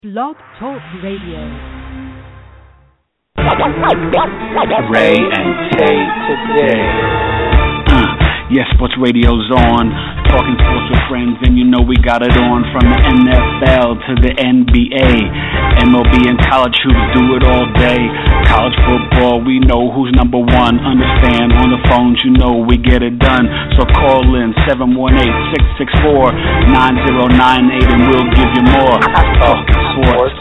Blog Talk Radio. Ray and Tay today. Yes, sports radio's on. Talking sports with friends, and you know we got it on from the NFL to the NBA. MLB and college hoops do it all day. College football, we know who's number one. Understand on the phones, you know we get it done. So call in 718-664-9098 and we'll give you more. Talking sports.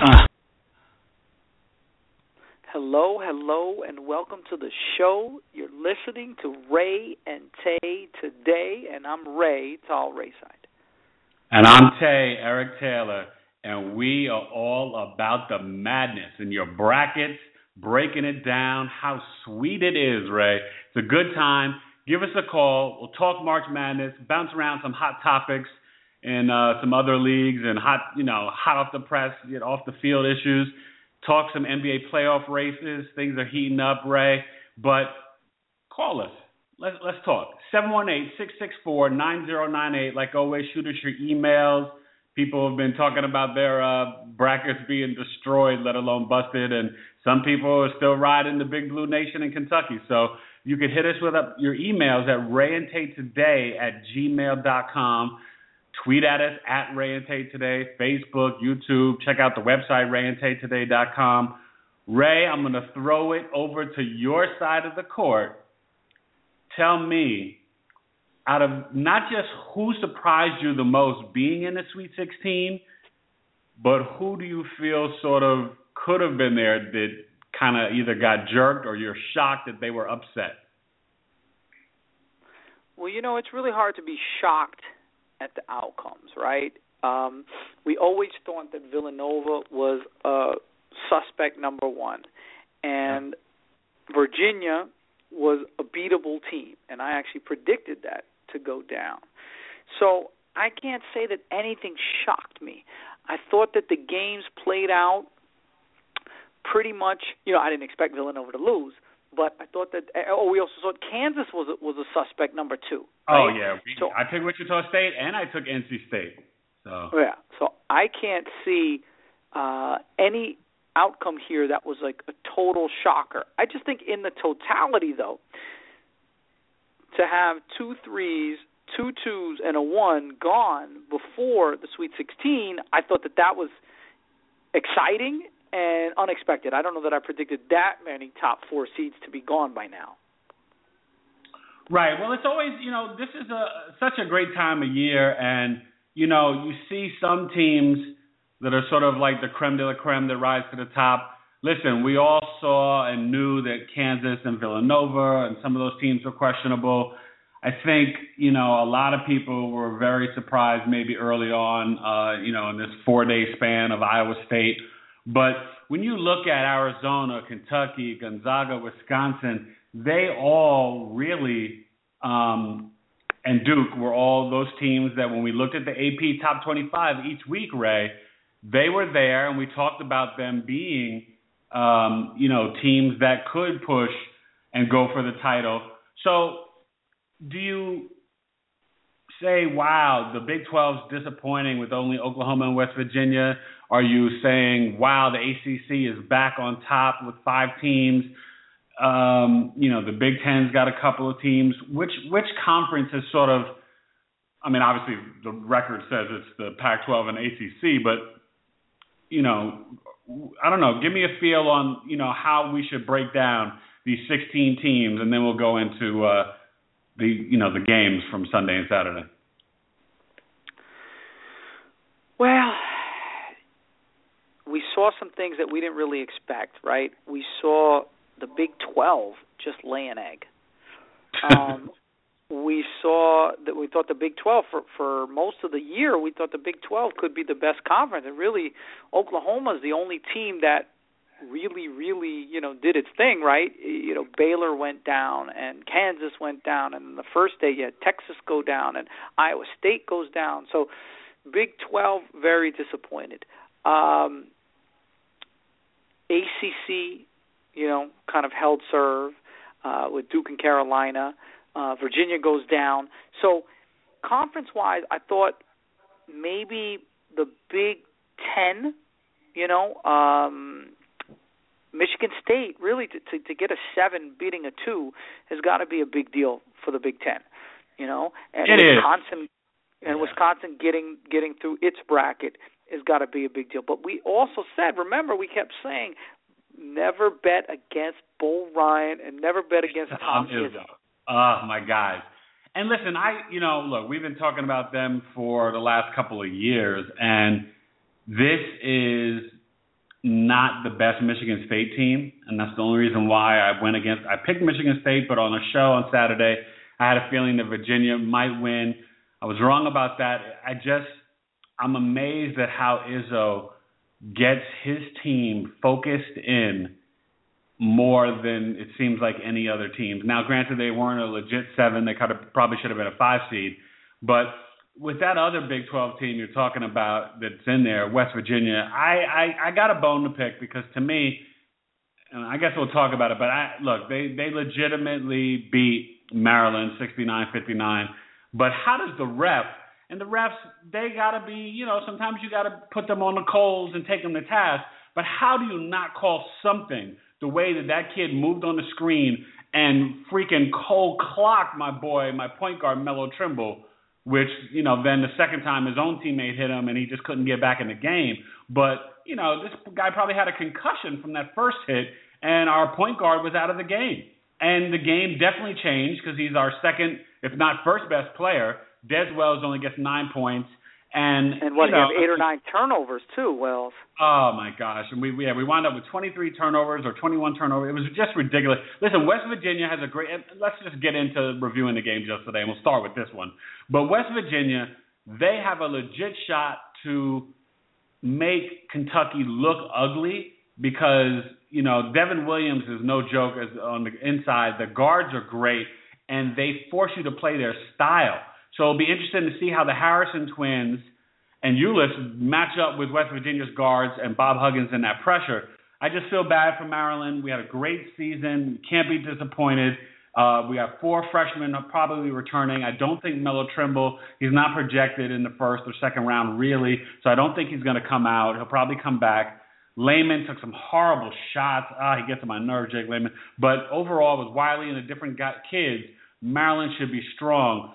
Hello, and welcome to the show. You're listening to Ray and Tay today, and I'm Ray, Tall Rayside. And I'm Tay, Eric Taylor, and we are all about the madness in your brackets, breaking it down, how sweet it is, Ray. It's a good time. Give us a call. We'll talk March Madness, bounce around some hot topics in some other leagues and hot off the press, off the field issues. Talk some NBA playoff races. Things are heating up, Ray. But call us. Let's talk. 718-664-9098. Like always, shoot us your emails. People have been talking about their brackets being destroyed, let alone busted. And some people are still riding the Big Blue Nation in Kentucky. So you can hit us with your emails at rayandtaytoday@gmail.com. Tweet at us at Ray and Tay Today, Facebook, YouTube. Check out the website, rayandtaytoday.com. Ray, I'm going to throw it over to your side of the court. Tell me, out of not just who surprised you the most being in the Sweet 16, but who do you feel sort of could have been there that kind of either got jerked or you're shocked that they were upset? Well, it's really hard to be shocked at the outcomes, right? We always thought that Villanova was suspect number one, and Virginia was a beatable team, and I actually predicted that to go down. So I can't say that anything shocked me. I thought that the games played out pretty much, I didn't expect Villanova to lose, but I thought that. We also thought Kansas was a suspect number two. Right? Oh yeah, I took Wichita State and I took NC State. So I can't see any outcome here that was like a total shocker. I just think in the totality, though, to have 2 3s, 2 2s, and a 1 gone before the Sweet 16, I thought that was exciting and unexpected. I don't know that I predicted that many top 4 seeds to be gone by now. Right. Well, it's always, this is such a great time of year, and, you see some teams that are sort of like the creme de la creme that rise to the top. Listen, we all saw and knew that Kansas and Villanova and some of those teams were questionable. I think, a lot of people were very surprised maybe early on, in this 4-day span of Iowa State. But when you look at Arizona, Kentucky, Gonzaga, Wisconsin, they all really, and Duke were all those teams that when we looked at the AP Top 25 each week, Ray, they were there, and we talked about them being, teams that could push and go for the title. So do you say, wow, the Big 12's disappointing with only Oklahoma and West Virginia? Are you saying, wow, the ACC is back on top with 5 teams? The Big Ten's got a couple of teams. Which conference is sort of, obviously the record says it's the Pac-12 and ACC, but, I don't know. Give me a feel on, how we should break down these 16 teams, and then we'll go into the games from Sunday and Saturday. Well, we saw some things that we didn't really expect, right? We saw the Big 12 just lay an egg. We thought the Big 12 for most of the year, we thought the Big 12 could be the best conference. And really, Oklahoma is the only team that really, really, did its thing, right? Baylor went down and Kansas went down, and the first day you had Texas go down and Iowa State goes down. So Big 12, very disappointed. ACC, kind of held serve with Duke and Carolina. Virginia goes down. So conference-wise, I thought maybe the Big 10 Michigan State, really, to get a 7 beating a 2 has got to be a big deal for the Big Ten, And Wisconsin, Wisconsin getting through its bracket has got to be a big deal. But we also said, remember, we kept saying, never bet against Bo Ryan and never bet against Tom Izzo. Oh, my guys. And listen, look, we've been talking about them for the last couple of years, and this is not the best Michigan State team, and that's the only reason why I picked Michigan State, but on a show on Saturday, I had a feeling that Virginia might win. I was wrong about that. I'm amazed at how Izzo gets his team focused in more than it seems like any other teams. Now, granted, they weren't a legit 7. They probably should have been a 5 seed. But with that other Big 12 team you're talking about that's in there, West Virginia, I got a bone to pick because to me, and I guess we'll talk about it, but they legitimately beat Maryland 69-59. But how does the ref, and the refs, they got to be, sometimes you got to put them on the coals and take them to task, but how do you not call something the way that kid moved on the screen and freaking cold clocked my point guard, Melo Trimble, which, then the second time his own teammate hit him and he just couldn't get back in the game. But, this guy probably had a concussion from that first hit and our point guard was out of the game. And the game definitely changed because he's our second, if not first best player. Des Wells only gets 9 points. And you have 8 or 9 turnovers too, Wells. Oh my gosh! And we wound up with 23 turnovers or 21 turnovers. It was just ridiculous. Listen, West Virginia has a great. Let's just get into reviewing the game just today, and we'll start with this one. But West Virginia, they have a legit shot to make Kentucky look ugly because Devin Williams is no joke as on the inside. The guards are great, and they force you to play their style. So it'll be interesting to see how the Harrison twins and Ulis match up with West Virginia's guards and Bob Huggins in that pressure. I just feel bad for Maryland. We had a great season. Can't be disappointed. We have 4 freshmen probably returning. I don't think Melo Trimble, he's not projected in the first or second round really, so I don't think he's going to come out. He'll probably come back. Layman took some horrible shots. He gets on my nerves, Jake Layman. But overall, with Wiley and the different kids, Maryland should be strong.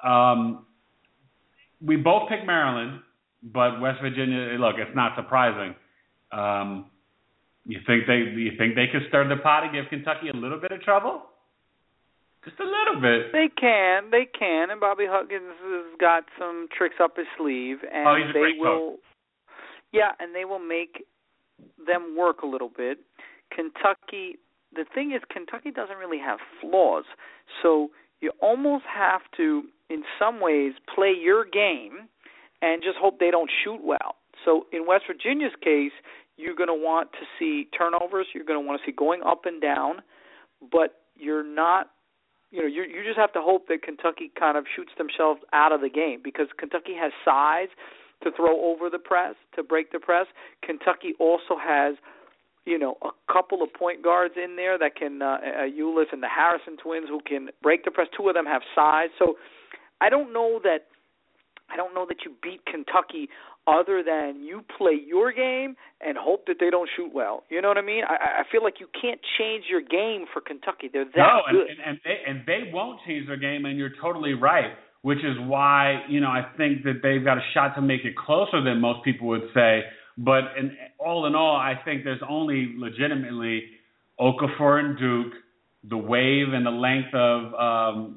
We both picked Maryland, but West Virginia, look, it's not surprising. You think they could stir the pot and give Kentucky a little bit of trouble? Just a little bit. They can, and Bobby Huggins has got some tricks up his sleeve, and he's a great coach. Yeah, and they will make them work a little bit. Kentucky, the thing is, Kentucky doesn't really have flaws, so you almost have to, in some ways, play your game and just hope they don't shoot well. So in West Virginia's case, you're going to want to see turnovers. You're going to want to see going up and down, but you're not, you just have to hope that Kentucky kind of shoots themselves out of the game because Kentucky has size to throw over the press, to break the press. Kentucky also has, a couple of point guards in there that can, Ulis and the Harrison twins who can break the press. 2 of them have size. So I don't know that you beat Kentucky other than you play your game and hope that they don't shoot well. You know what I mean? I feel like you can't change your game for Kentucky. They're that good. And they won't change their game, and you're totally right, which is why, I think that they've got a shot to make it closer than most people would say. But all in all, I think there's only legitimately Okafor and Duke, the wave and the length of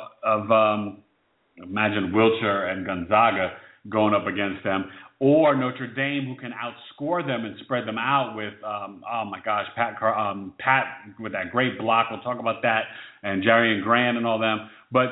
imagine Wiltshire and Gonzaga going up against them, or Notre Dame who can outscore them and spread them out with, Pat with that great block. We'll talk about that, and Jerry and Grant and all them. But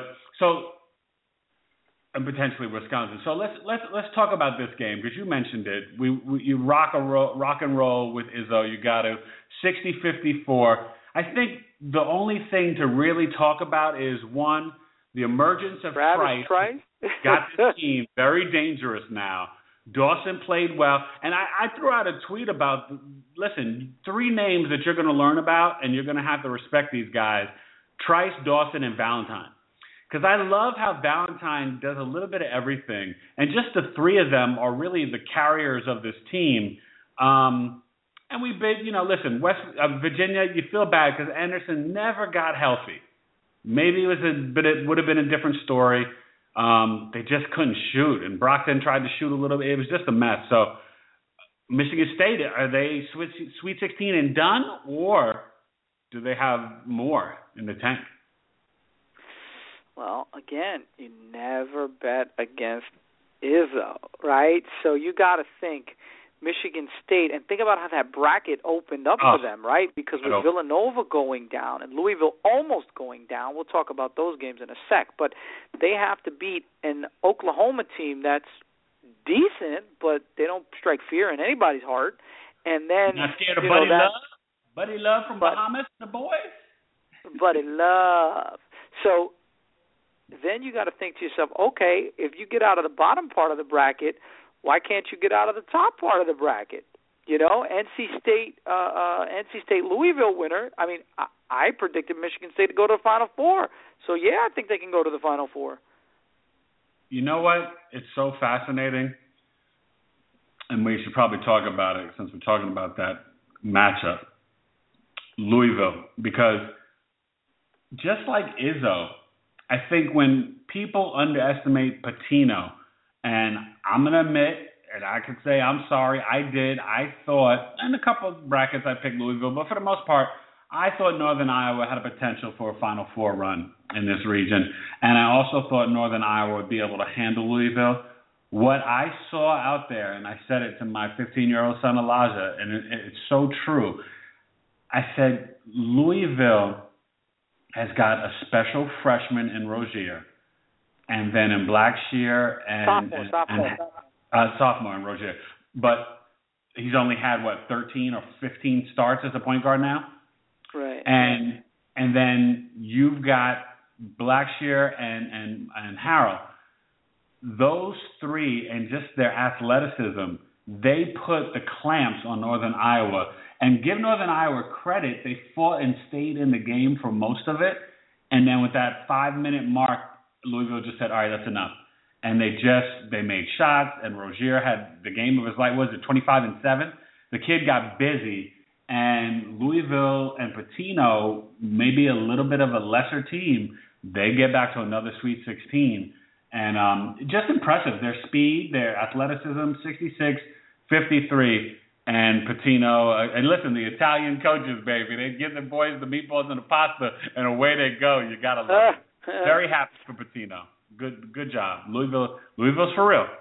and potentially Wisconsin. So let's talk about this game because you mentioned it. You rock and roll with Izzo. You got to 60-54. I think the only thing to really talk about is one, the emergence of Trice got this team very dangerous now. Dawson played well, and I threw out a tweet about 3 names that you're going to learn about, and you're going to have to respect these guys: Trice, Dawson, and Valentine. Because I love how Valentine does a little bit of everything. And just the 3 of them are really the carriers of this team. And we bid, listen, Virginia, you feel bad because Anderson never got healthy. Maybe it would have been a different story. They just couldn't shoot, and Brockton tried to shoot a little bit. It was just a mess. So Michigan State, are they Sweet 16 and done, or do they have more in the tank? Well, again, you never bet against Izzo, right? So you got to think Michigan State, and think about how that bracket opened up for them, right? Because with Villanova going down and Louisville almost going down, we'll talk about those games in a sec, but they have to beat an Oklahoma team that's decent, but they don't strike fear in anybody's heart. And then not scared of Buddy Love? Buddy Love from Bahamas, the boys? Buddy Love. So then you got to think to yourself, okay, if you get out of the bottom part of the bracket, why can't you get out of the top part of the bracket? NC State Louisville winner. I mean, I predicted Michigan State to go to the Final Four. So yeah, I think they can go to the Final Four. You know what? It's so fascinating, and we should probably talk about it since we're talking about that matchup, Louisville, because just like Izzo, I think when people underestimate Pitino, and I'm going to admit, and I could say I'm sorry, I thought, in a couple of brackets I picked Louisville, but for the most part, I thought Northern Iowa had a potential for a Final Four run in this region, and I also thought Northern Iowa would be able to handle Louisville. What I saw out there, and I said it to my 15-year-old son Elijah, and it's so true, I said Louisville has got a special freshman in Rozier, and then in Blackshear and sophomore in Rozier. But he's only had, 13 or 15 starts as a point guard now? Right. And then you've got Blackshear and Harrell. Those three and just their athleticism, they put the clamps on Northern Iowa. And give Northern Iowa credit, they fought and stayed in the game for most of it. And then with that 5-minute mark, Louisville just said, all right, that's enough. And they made shots, and Rozier had the game of his life. Was it 25-7? The kid got busy, and Louisville and Pitino, maybe a little bit of a lesser team, they get back to another Sweet 16. And just impressive. Their speed, their athleticism, 66-53. And Pitino, and listen, the Italian coaches, baby, they give the boys the meatballs and the pasta, and away they go. You got to love it. Very happy for Pitino. Good job. Louisville's for real.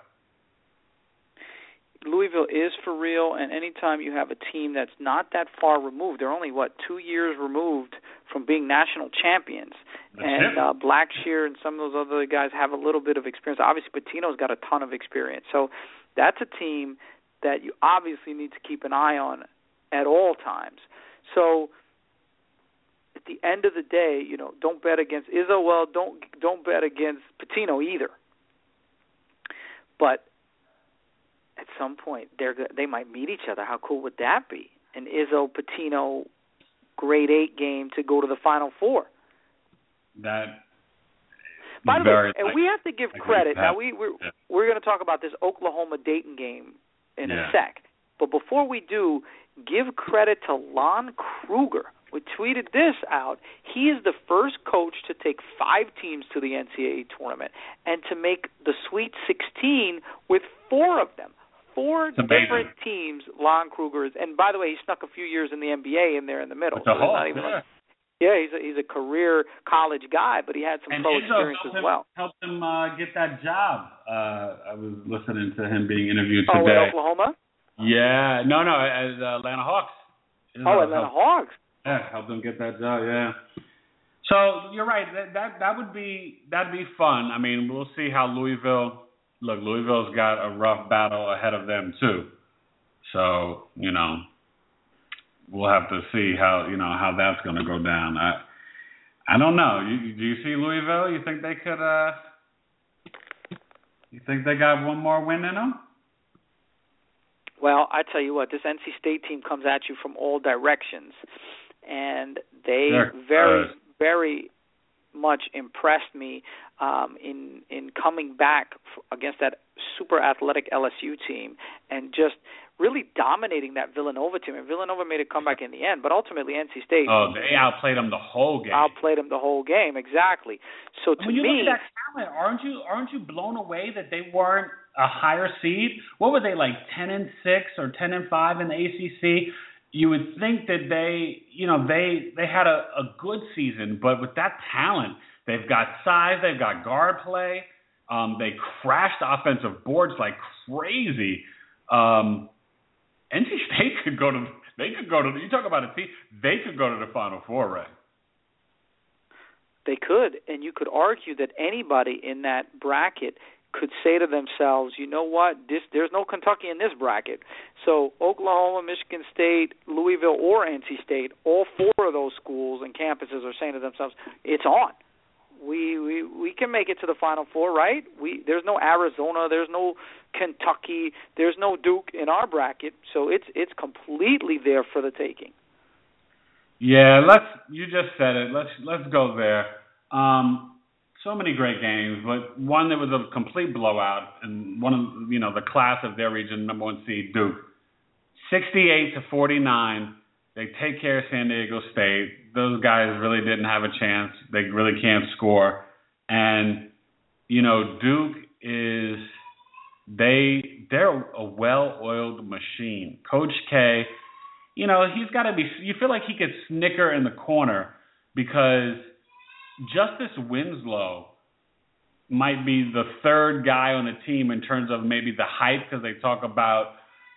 Louisville is for real, and anytime you have a team that's not that far removed, they're only, 2 years removed from being national champions. Blackshear and some of those other guys have a little bit of experience. Obviously, Pitino's got a ton of experience. So that's a team that you obviously need to keep an eye on at all times. So at the end of the day, don't bet against Izzo. Well, don't bet against Pitino either. But at some point, they might meet each other. How cool would that be? An Izzo-Pitino grade 8 game to go to the Final Four. By the way, and we have to give credit. Now, we're going to talk about this Oklahoma-Dayton game in a sec. But before we do, give credit to Lon Kruger. We tweeted this out. He is the first coach to take 5 teams to the NCAA tournament and to make the Sweet 16 with 4 of them. 4 different teams, Lon Kruger is. And by the way, he snuck a few years in the NBA in there in the middle. He's a career college guy, but he had some pro experience as well. Helped him get that job. I was listening to him being interviewed today. Oh, in Oklahoma? Yeah. No, as Atlanta Hawks. Atlanta Hawks. Yeah, helped him get that job, yeah. So you're right. That'd be fun. I mean, we'll see how Louisville's got a rough battle ahead of them too. So, we'll have to see how that's going to go down. I don't know. Do you see Louisville? You think they could? You think they got one more win in them? Well, I tell you what, this NC State team comes at you from all directions, and they very much impressed me in coming back against that super athletic LSU team and just really dominating that Villanova team. And Villanova made a comeback in the end, but ultimately NC State. Oh, they outplayed them the whole game. Exactly. So to when you me, look at that talent, aren't you blown away that they weren't a higher seed? What were they, like 10-6 or 10-5 in the ACC? You would think that they had a good season, but with that talent, they've got size, they've got guard play. They crashed offensive boards like crazy. NC State could go to. You talk about a team. They could go to the Final Four, right? They could, and you could argue that anybody in that bracket could say to themselves, you know what, there's no Kentucky in this bracket. So Oklahoma, Michigan State, Louisville, or NC State, all four of those schools and campuses are saying to themselves, it's on. We can make it to the Final Four, right? There's no Arizona, there's no Kentucky, there's no Duke in our bracket, so it's completely there for the taking. Yeah, you just said it. Let's go there. So many great games, but one that was a complete blowout, and one of the class of their region, number 1 seed Duke, 68-49. They take care of San Diego State. Those guys really didn't have a chance. They really can't score, and Duke they're a well-oiled machine. Coach K, he's got to be. You feel like he could snicker in the corner because Justice Winslow might be the third guy on the team in terms of maybe the hype, because they talk about,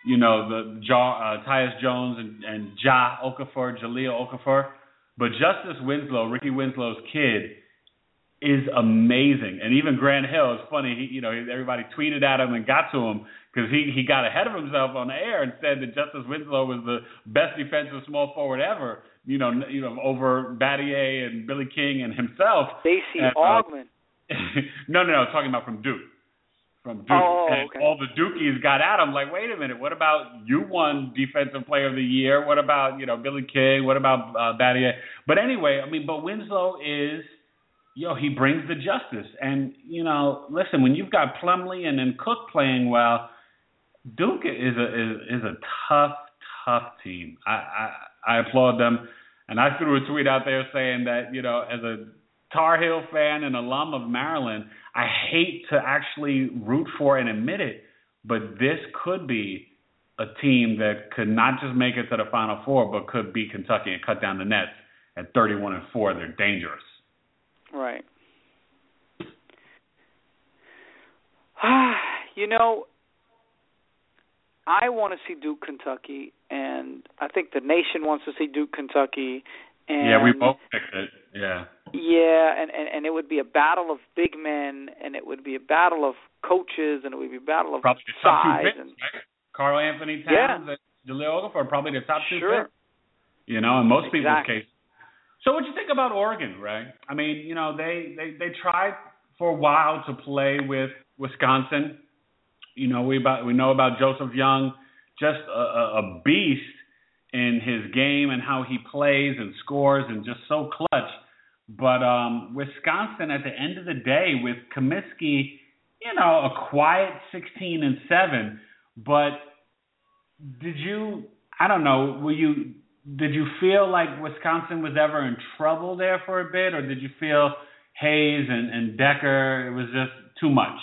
Tyus Jones and Jahlil Okafor. But Justice Winslow, Ricky Winslow's kid, is amazing. And even Grant Hill, it's funny, everybody tweeted at him and got to him because he got ahead of himself on the air and said that Justice Winslow was the best defensive small forward ever. Over Battier and Billy King and himself. Stacey Augmon. No, talking about from Duke. From Duke. Oh, and okay. all the Dukies got at him like, wait a minute, what about you won Defensive Player of the Year? What about, Billy King? What about Battier? But anyway, but Winslow is, he brings the justice. And, listen, when you've got Plumlee and then Cook playing well, Duke is a tough team. I applaud them, and I threw a tweet out there saying that, as a Tar Heel fan and alum of Maryland, I hate to actually root for and admit it, but this could be a team that could not just make it to the Final Four, but could beat Kentucky and cut down the nets at 31-4. They're dangerous. Right. I want to see Duke, Kentucky, and I think the nation wants to see Duke, Kentucky. And yeah, we both picked it. Yeah. Yeah, and it would be a battle of big men, and it would be a battle of coaches, and it would be a battle of probably the size. Top two picks, right? Karl Anthony Towns and Jahlil Okafor are probably the top two picks. In most people's case. So what do you think about Oregon, Ray? They tried for a while to play with Wisconsin. We know about Joseph Young, just a beast in his game and how he plays and scores and just so clutch. But Wisconsin, at the end of the day, with Comiskey, a quiet 16-7. But did you feel like Wisconsin was ever in trouble there for a bit, or did you feel Hayes and Decker, it was just too much?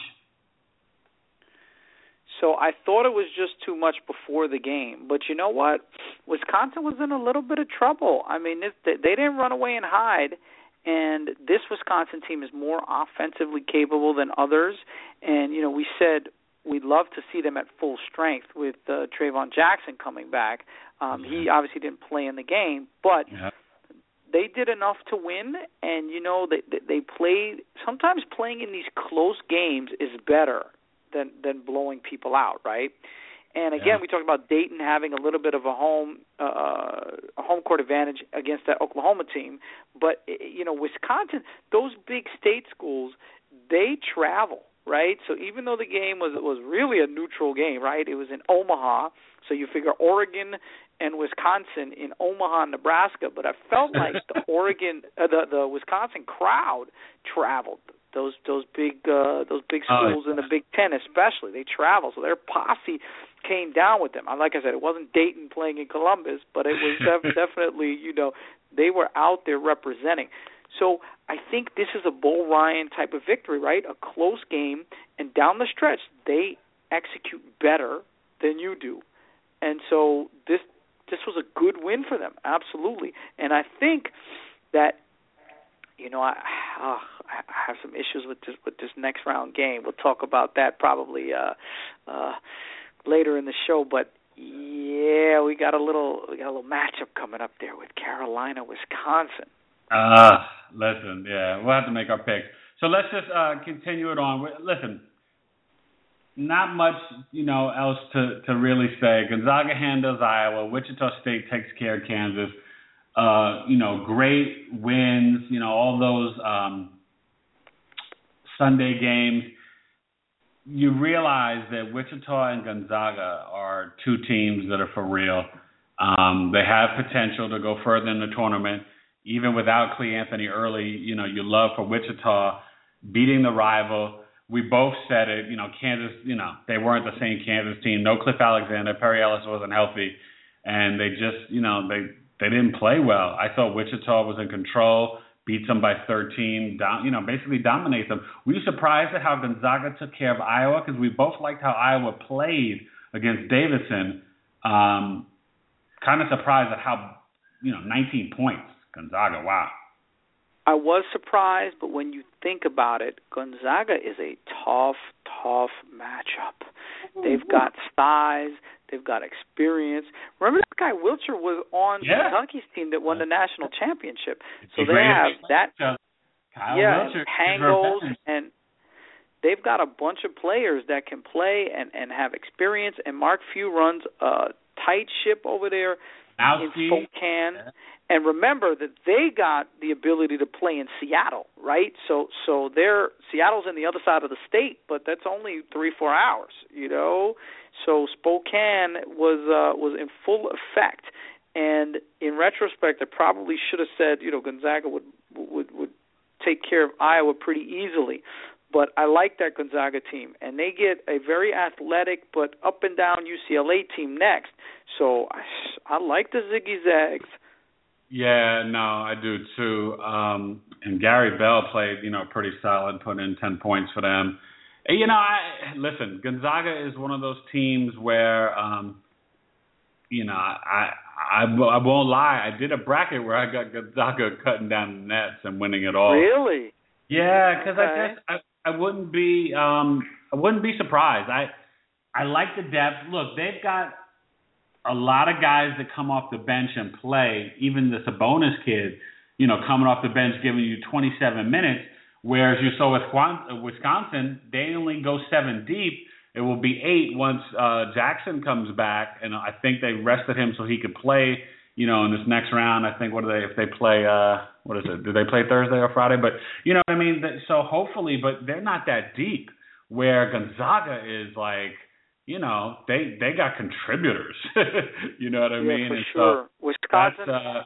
So I thought it was just too much before the game. But you know what? Wisconsin was in a little bit of trouble. They didn't run away and hide. And this Wisconsin team is more offensively capable than others. And, we said we'd love to see them at full strength with Trayvon Jackson coming back. He obviously didn't play in the game, but they did enough to win. And, they played – sometimes playing in these close games is better than blowing people out, right? And again, we talked about Dayton having a little bit of a home court advantage against that Oklahoma team, but Wisconsin, those big state schools, they travel, right? So even though the game was really a neutral game, right? It was in Omaha, so you figure Oregon and Wisconsin in Omaha, Nebraska, but I felt like the Wisconsin crowd traveled. Those big schools in the Big Ten especially, they travel. So their posse came down with them. Like I said, it wasn't Dayton playing in Columbus, but it was definitely, they were out there representing. So I think this is a Bo Ryan type of victory, right? A close game, and down the stretch, they execute better than you do. And so this was a good win for them, absolutely. And I think that, I have some issues with this next round game. We'll talk about that probably later in the show. But yeah, we got a little matchup coming up there with Carolina, Wisconsin. Listen, yeah, we'll have to make our picks. So let's just continue it on. Listen, not much, else to really say. Gonzaga handles Iowa. Wichita State takes care of Kansas. Great wins. All those Sunday games. You realize that Wichita and Gonzaga are two teams that are for real. They have potential to go further in the tournament. Even without Clee Anthony early, you love for Wichita beating the rival. We both said it, Kansas, they weren't the same Kansas team. No Cliff Alexander. Perry Ellis wasn't healthy. And they just, they didn't play well. I thought Wichita was in control, beat them by 13, basically dominate them. Were you surprised at how Gonzaga took care of Iowa? Because we both liked how Iowa played against Davidson. Kind of surprised at how, 19 points. Gonzaga, wow. I was surprised, but when you think about it, Gonzaga is a tough matchup. They've got size. They've got experience. Remember that guy Wilcher was on Kentucky's team that won the national championship. So they have that. Wilcher, Pangos, and they've got a bunch of players that can play and have experience. And Mark Few runs a tight ship over there in Spokane. Yeah. And remember that they got the ability to play in Seattle, right? So Seattle's on the other side of the state, but that's only 3-4 hours, So Spokane was in full effect. And in retrospect, I probably should have said, Gonzaga would take care of Iowa pretty easily. But I like that Gonzaga team, and they get a very athletic but up and down UCLA team next. So I like the Ziggy Zags. Yeah, no, I do too. And Gary Bell played, pretty solid, put in 10 points for them. And, listen, Gonzaga is one of those teams where, I won't lie. I did a bracket where I got Gonzaga cutting down the nets and winning it all. Really? Yeah, because I wouldn't be surprised. I like the depth. Look, they've got a lot of guys that come off the bench and play, even the Sabonis kid, coming off the bench giving you 27 minutes, whereas you saw with Wisconsin, they only go 7 deep. It will be 8 once Jackson comes back, and I think they rested him so he could play, in this next round. I think, if they play, what is it? Do they play Thursday or Friday? But, you know what I mean? So hopefully, but they're not that deep, where Gonzaga is like, they got contributors. You know what I mean? Yeah, for sure. So Wisconsin.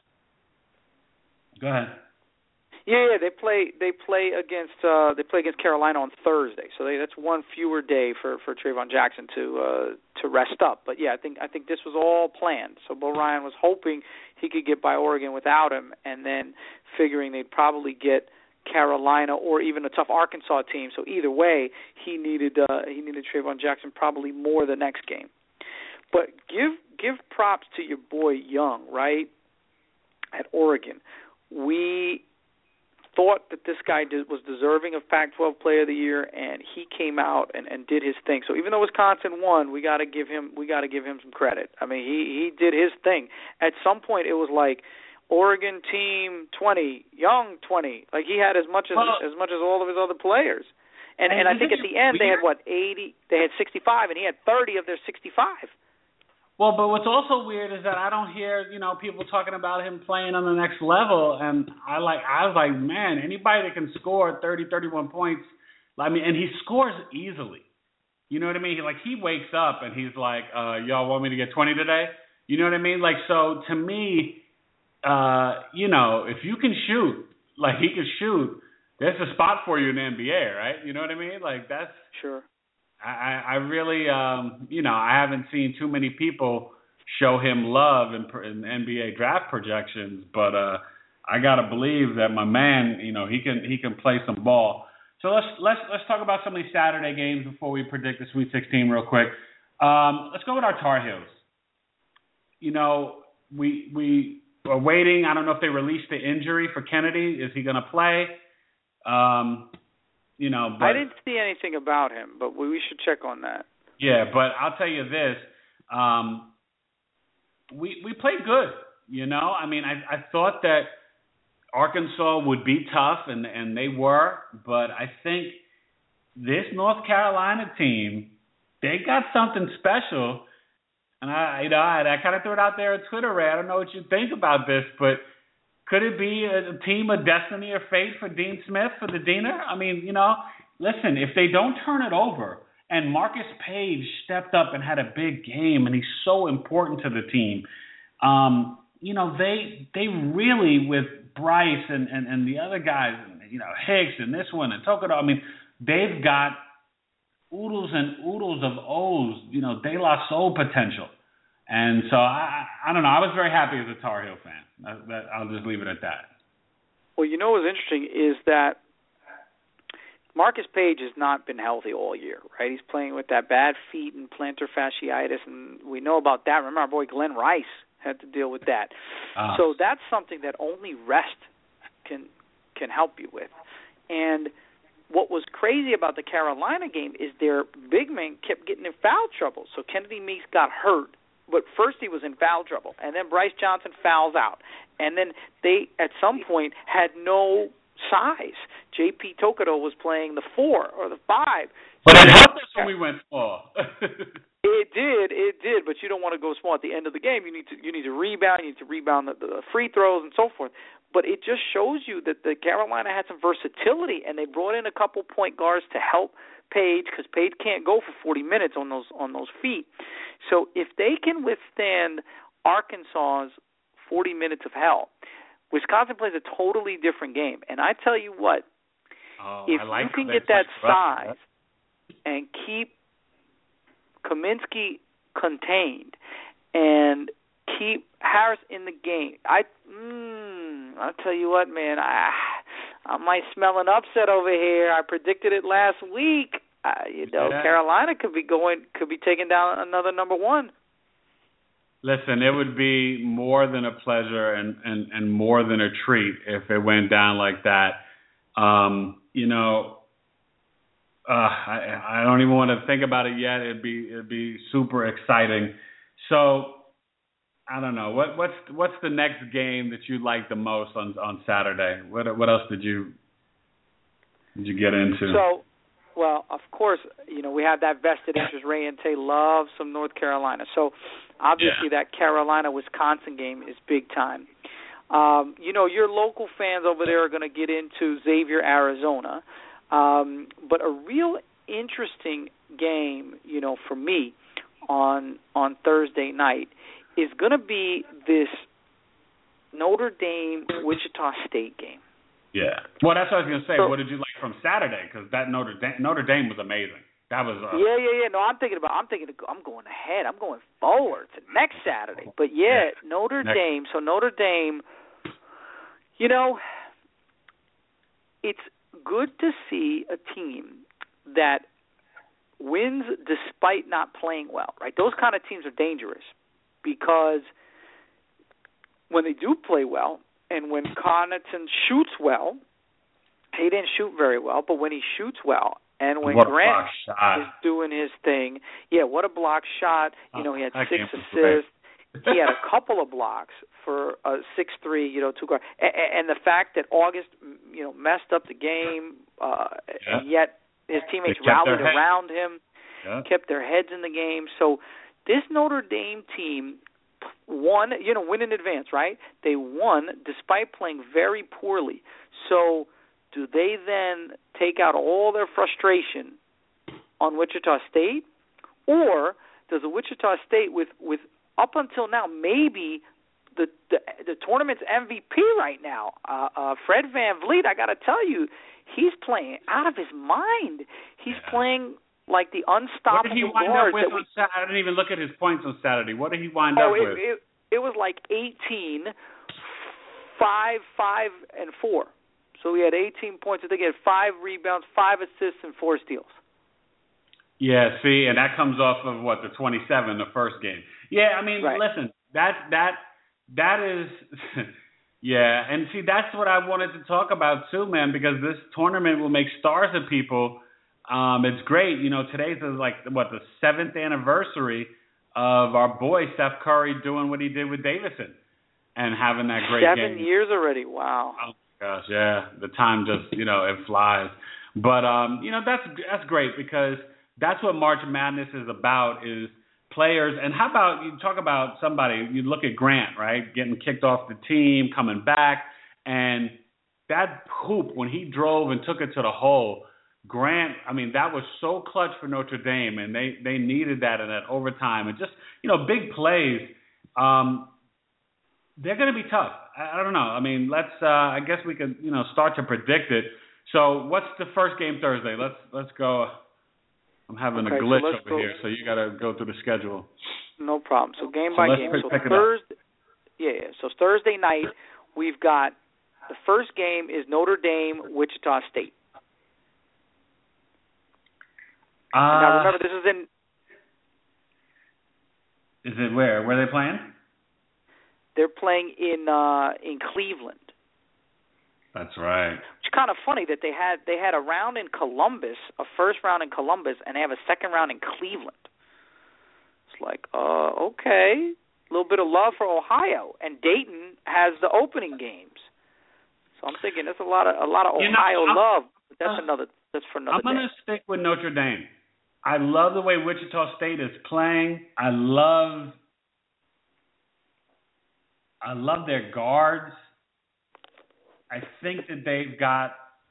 Go ahead. Yeah, they play against Carolina on Thursday, so that's one fewer day for Trayvon Jackson to rest up. But yeah, I think this was all planned. So Bo Ryan was hoping he could get by Oregon without him, and then figuring they'd probably get Carolina or even a tough Arkansas team. So either way, he needed Trayvon Jackson probably more the next game. But give props to your boy Young, right? At Oregon, we thought that this guy was deserving of Pac-12 Player of the Year, and he came out and did his thing. So even though Wisconsin won, we got to give him some credit. I mean, he did his thing. At some point, it was like Oregon team 20, Young 20. Like he had as much as all of his other players. And I think at the end they had 80. They had 65, and he had 30 of their 65. Well, but what's also weird is that I don't hear, people talking about him playing on the next level. And I was like, man, anybody that can score 30, 31 points, and he scores easily. You know what I mean? He wakes up and he's like, y'all want me to get 20 today? You know what I mean? So to me, if you can shoot, like he can shoot, there's a spot for you in the NBA, right? You know what I mean? That's sure. I really, I haven't seen too many people show him love in NBA draft projections, but I gotta believe that my man, he can play some ball. So let's talk about some of these Saturday games before we predict the Sweet 16 real quick. Let's go with our Tar Heels. We are waiting. I don't know if they released the injury for Kennedy. Is he going to play? But I didn't see anything about him, but we should check on that. Yeah, but I'll tell you this. We played good, I mean, I thought that Arkansas would be tough, and they were, but I think this North Carolina team, they got something special. And I kind of threw it out there on Twitter, Ray. I don't know what you think about this, but could it be a team of destiny or fate for Dean Smith, for the Diener? I mean, listen, if they don't turn it over, and Marcus Page stepped up and had a big game, and he's so important to the team, they really, with Bryce and the other guys, Hicks and this one and Tokoto, I mean, they've got oodles and oodles of O's, De La Soul potential. And so, I don't know. I was very happy as a Tar Heel fan. I'll just leave it at that. Well, what's interesting is that Marcus Page has not been healthy all year, right? He's playing with that bad feet and plantar fasciitis, and we know about that. Remember, our boy Glenn Rice had to deal with that. So that's something that only rest can help you with. And what was crazy about the Carolina game is their big man kept getting in foul trouble. So Kennedy Meeks got hurt, but first he was in foul trouble, and then Bryce Johnson fouls out. And then they, at some point, had no size. J.P. Tokoto was playing the 4 or the 5. But it helped us when we went small. It did, but you don't want to go small at the end of the game. You need to rebound. You need to rebound the free throws and so forth. But it just shows you that the Carolina had some versatility, and they brought in a couple point guards to help Page, because Page can't go for 40 minutes on those feet. So if they can withstand Arkansas's 40 minutes of hell, Wisconsin plays a totally different game. And I tell you what, if you can get that size and keep Kaminsky contained and keep Harris in the game, I'll tell you what, man, I might smell an upset over here. I predicted it last week. Carolina could be taking down another number 1. Listen, it would be more than a pleasure and more than a treat if it went down like that. I don't even want to think about it yet. It'd be super exciting. So I don't know. What's the next game that you like the most on Saturday? What else did you get into? So, well, of course, we have that vested interest. Ray and Tay love some North Carolina. So, obviously, that Carolina-Wisconsin game is big time. Your local fans over there are going to get into Xavier, Arizona. But a real interesting game, for me on Thursday night is going to be this Notre Dame-Wichita State game. Yeah. Well, that's what I was going to say. So, what did you like from Saturday? Because that Notre Dame was amazing. That was Yeah. No, I'm going ahead. I'm going forward to next Saturday. But Notre Dame. So Notre Dame, it's good to see a team that wins despite not playing well, right? Those kind of teams are dangerous because when they do play well and when Connaughton shoots well, he didn't shoot very well, but when he shoots well and when Grant is doing his thing, what a block shot. He had 6 assists. He had a couple of blocks for a 6'3", 2-guard. And the fact that August, messed up the game, and yet his teammates rallied around him, kept their heads in the game. So this Notre Dame team won, win in advance, right? They won despite playing very poorly. So do they then take out all their frustration on Wichita State? Or does the Wichita State, with up until now, maybe the tournament's MVP right now, Fred VanVleet, I got to tell you, he's playing out of his mind. He's playing like the unstoppable What did he wind guards up with on Saturday? I didn't even look at his points on Saturday. What did he wind up with? It was like 18, 5, 5, and 4. So he had 18 points. I think he had 5 rebounds, 5 assists, and 4 steals. Yeah, see, and that comes off of the 27, the first game. Yeah, I mean, right. Listen, that is, yeah, and see, that's what I wanted to talk about too, man, because this tournament will make stars of people. It's great, today's the 7th anniversary of our boy Steph Curry doing what he did with Davidson and having that great 7 years already, wow. Oh gosh, yeah, the time just it flies. But that's great because that's what March Madness is about, is players. And how about you talk about somebody, you look at Grant, right, getting kicked off the team, coming back, and that hoop when he drove and took it to the hole, Grant, I mean, that was so clutch for Notre Dame, and they needed that in that overtime. And just, big plays, they're going to be tough. I don't know. I mean, I guess we could, start to predict it. So what's the first game Thursday? Let's go. I'm having a glitch over here, so you got to go through the schedule. No problem. So game by game. So So Thursday night, we've got the first game is Notre Dame, Wichita State. Now remember, this is in. Is it where? Where are they playing? They're playing in Cleveland. That's right. It's kind of funny that they had a round in Columbus, a first round in Columbus, and they have a second round in Cleveland. It's like, okay, a little bit of love for Ohio, and Dayton has the opening games. So I'm thinking there's a lot of Ohio love. But that's for another. I'm going to stick with Notre Dame. I love the way Wichita State is playing. I love their guards. I think that they've got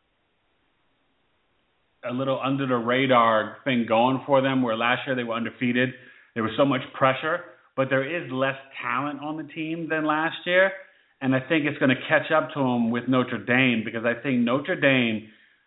a little under the radar thing going for them, where last year they were undefeated. There was so much pressure, but there is less talent on the team than last year. And I think it's going to catch up to them with Notre Dame, because I think Notre Dame,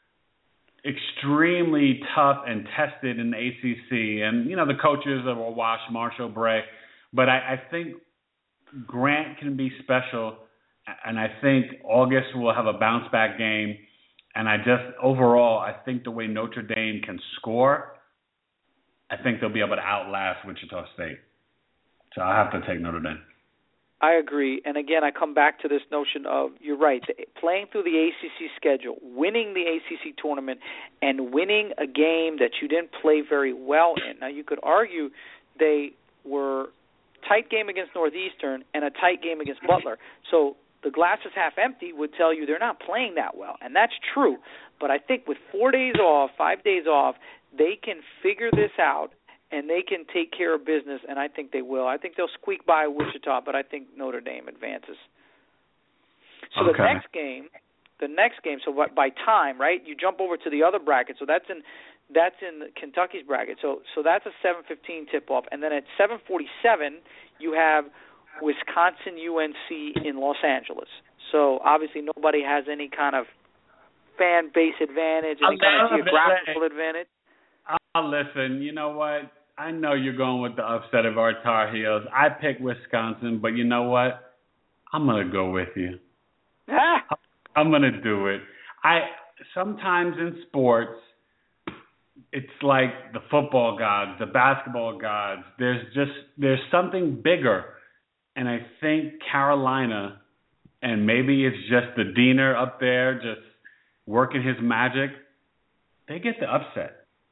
extremely tough and tested in the ACC. And, the coaches are Wash, Marshall, Bray. But I think Grant can be special. And I think August will have a bounce-back game. And overall, I think the way Notre Dame can score, I think they'll be able to outlast Wichita State. So I'll have to take Notre Dame. I agree. And again, I come back to this notion of, you're right, playing through the ACC schedule, winning the ACC tournament, and winning a game that you didn't play very well in. Now, you could argue they were tight game against Northeastern and a tight game against Butler. So the glass is half empty would tell you they're not playing that well, and that's true. But I think with 4 days off, 5 days off, they can figure this out, and they can take care of business, and I think they will. I think they'll squeak by Wichita, but I think Notre Dame advances. So okay. the next game, so by time, right, you jump over to the other bracket. So that's in Kentucky's bracket. So that's a 7:15 tip-off. And then at 7:47, you have Wisconsin-UNC in Los Angeles. So obviously nobody has any kind of fan base advantage, any kind of geographical advantage. Listen, you know what? I know you're going with the upset of our Tar Heels. I picked Wisconsin, but you know what? I'm going to go with you. I'm going to do it. Sometimes in sports, it's like the football gods, the basketball gods. There's something bigger. And I think Carolina, and maybe it's just the Diener up there just working his magic, they get the upset.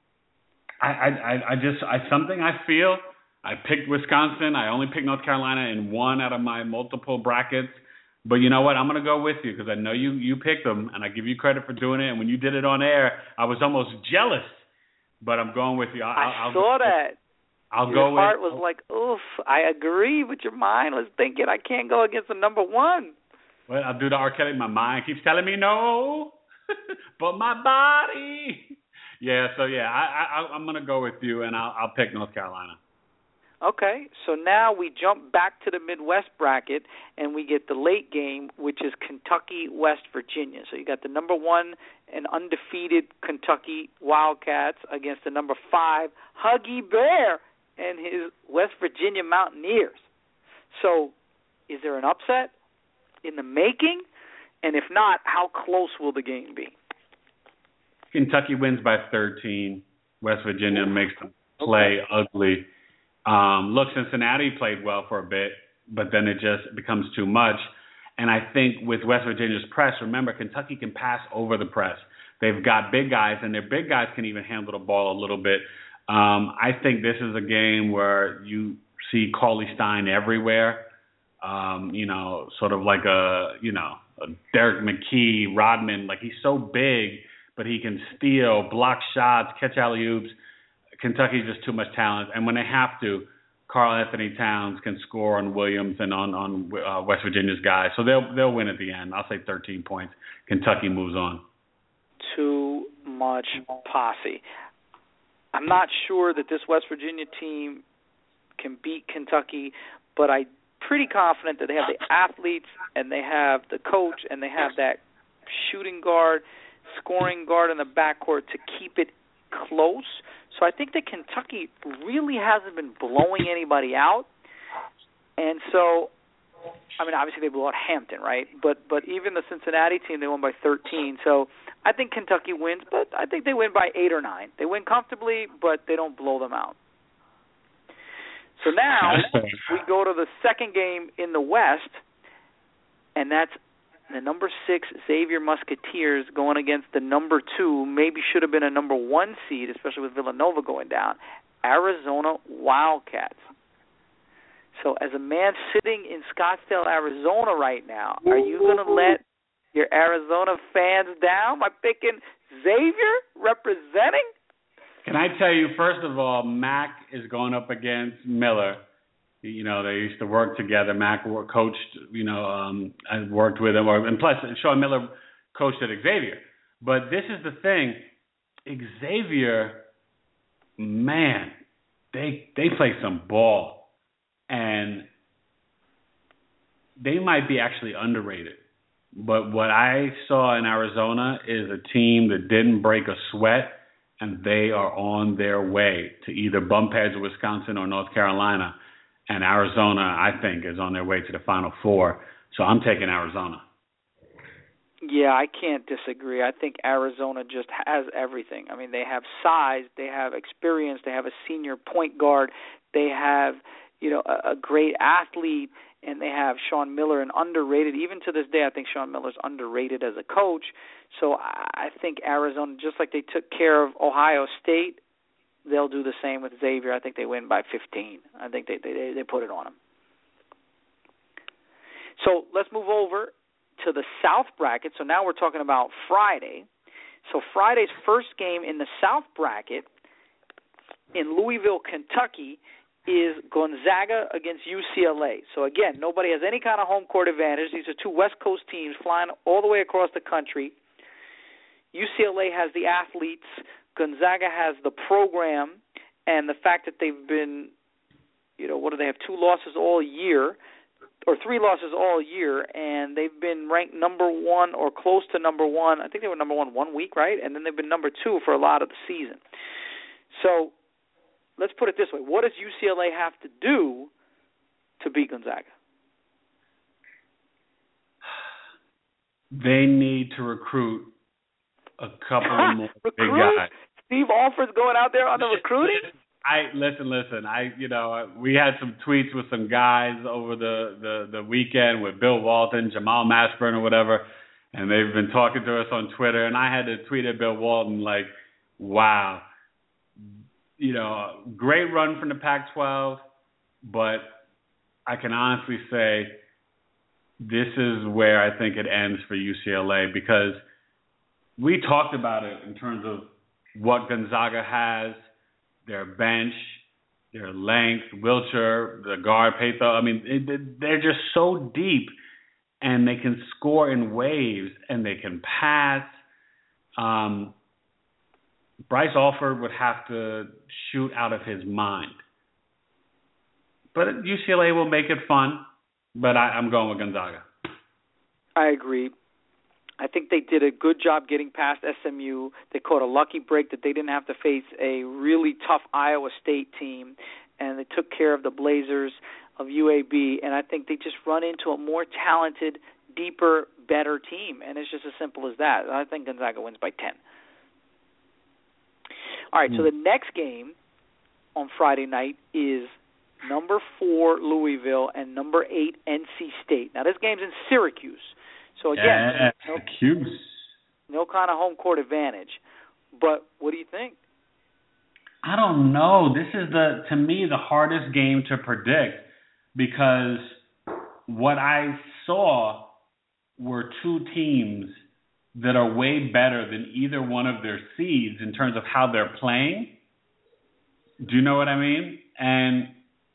Something I feel. I picked Wisconsin. I only picked North Carolina in one out of my multiple brackets. But you know what? I'm going to go with you because I know you picked them, and I give you credit for doing it. And when you did it on air, I was almost jealous. But I'm going with you. I saw that. Your heart was like, oof, I agree, but your mind was thinking, I can't go against the number one. Well, I'll do the R. Kelly. My mind keeps telling me no, but my body. Yeah, so yeah, I'm going to go with you, and I'll pick North Carolina. Okay, so now we jump back to the Midwest bracket, and we get the late game, which is Kentucky, West Virginia. So you got the number 1 and undefeated Kentucky Wildcats against the number 5 Huggy Bear and his West Virginia Mountaineers. So is there an upset in the making? And if not, how close will the game be? Kentucky wins by 13. West Virginia makes them play ugly. Look, Cincinnati played well for a bit, but then it just becomes too much. And I think with West Virginia's press, remember, Kentucky can pass over the press. They've got big guys, and their big guys can even handle the ball a little bit. I think this is a game where you see Cauley Stein everywhere, sort of like a Derek McKee, Rodman. Like, he's so big, but he can steal, block shots, catch alley-oops. Kentucky's just too much talent. And when they have to, Karl Anthony Towns can score on Williams and on West Virginia's guys. So they'll win at the end. I'll say 13 points. Kentucky moves on. Too much posse. I'm not sure that this West Virginia team can beat Kentucky, but I'm pretty confident that they have the athletes and they have the coach and they have that shooting guard, scoring guard in the backcourt to keep it close. So I think that Kentucky really hasn't been blowing anybody out. And so, I mean, obviously they blew out Hampton, right? But even the Cincinnati team, they won by 13. So I think Kentucky wins, but I think they win by 8 or 9. They win comfortably, but they don't blow them out. So now we go to the second game in the West, and that's the number 6 Xavier Musketeers going against the number 2, maybe should have been a number 1 seed, especially with Villanova going down, Arizona Wildcats. So as a man sitting in Scottsdale, Arizona right now, are you going to let your Arizona fans down by picking Xavier representing? Can I tell you, first of all, Mac is going up against Miller. You know, they used to work together. Mac coached, I worked with him. And plus, Sean Miller coached at Xavier. But this is the thing. Xavier, man, they play some ball. And they might be actually underrated. But what I saw in Arizona is a team that didn't break a sweat, and they are on their way to either bump heads with Wisconsin or North Carolina. And Arizona, I think, is on their way to the Final Four. So I'm taking Arizona. Yeah, I can't disagree. I think Arizona just has everything. I mean, they have size, they have experience, they have a senior point guard, they have, a great athlete, and they have Sean Miller, an underrated. Even to this day, I think Sean Miller's underrated as a coach. So I think Arizona, just like they took care of Ohio State, they'll do the same with Xavier. I think they win by 15. I think they put it on them. So let's move over to the South bracket. So now we're talking about Friday. So Friday's first game in the South bracket in Louisville, Kentucky, is Gonzaga against UCLA. So again, nobody has any kind of home court advantage. These are two West Coast teams flying all the way across the country. UCLA has the athletes. Gonzaga has the program, and the fact that they've been, what do they have, 2 losses all year, or 3 losses all year, and they've been ranked number 1 or close to number 1. I think they were number 1 one week, right? And then they've been number 2 for a lot of the season. So let's put it this way. What does UCLA have to do to beat Gonzaga? They need to recruit a couple more big guys. Steve Alford's going out there on the recruiting? Listen. We had some tweets with some guys over the weekend with Bill Walton, Jamal Mashburn or whatever, and they've been talking to us on Twitter, and I had to tweet at Bill Walton like, wow, great run from the Pac-12, but I can honestly say this is where I think it ends for UCLA, because we talked about it in terms of what Gonzaga has, their bench, their length, Wiltshire, the guard, Pato. I mean, they're just so deep, and they can score in waves, and they can pass. Bryce Alford would have to shoot out of his mind. but UCLA will make it fun. But I'm going with Gonzaga. I agree. I think they did a good job getting past SMU. They caught a lucky break that they didn't have to face a really tough Iowa State team, and they took care of the Blazers of UAB, and I think they just run into a more talented, deeper, better team, and it's just as simple as that. I think Gonzaga wins by 10. All right, so the next game on Friday night is number 4 Louisville and number 8 NC State. Now, this game's in Syracuse. So, again, no kind of home court advantage. But what do you think? I don't know. This is, to me, the hardest game to predict because what I saw were two teams that are way better than either one of their seeds in terms of how they're playing. Do you know what I mean? And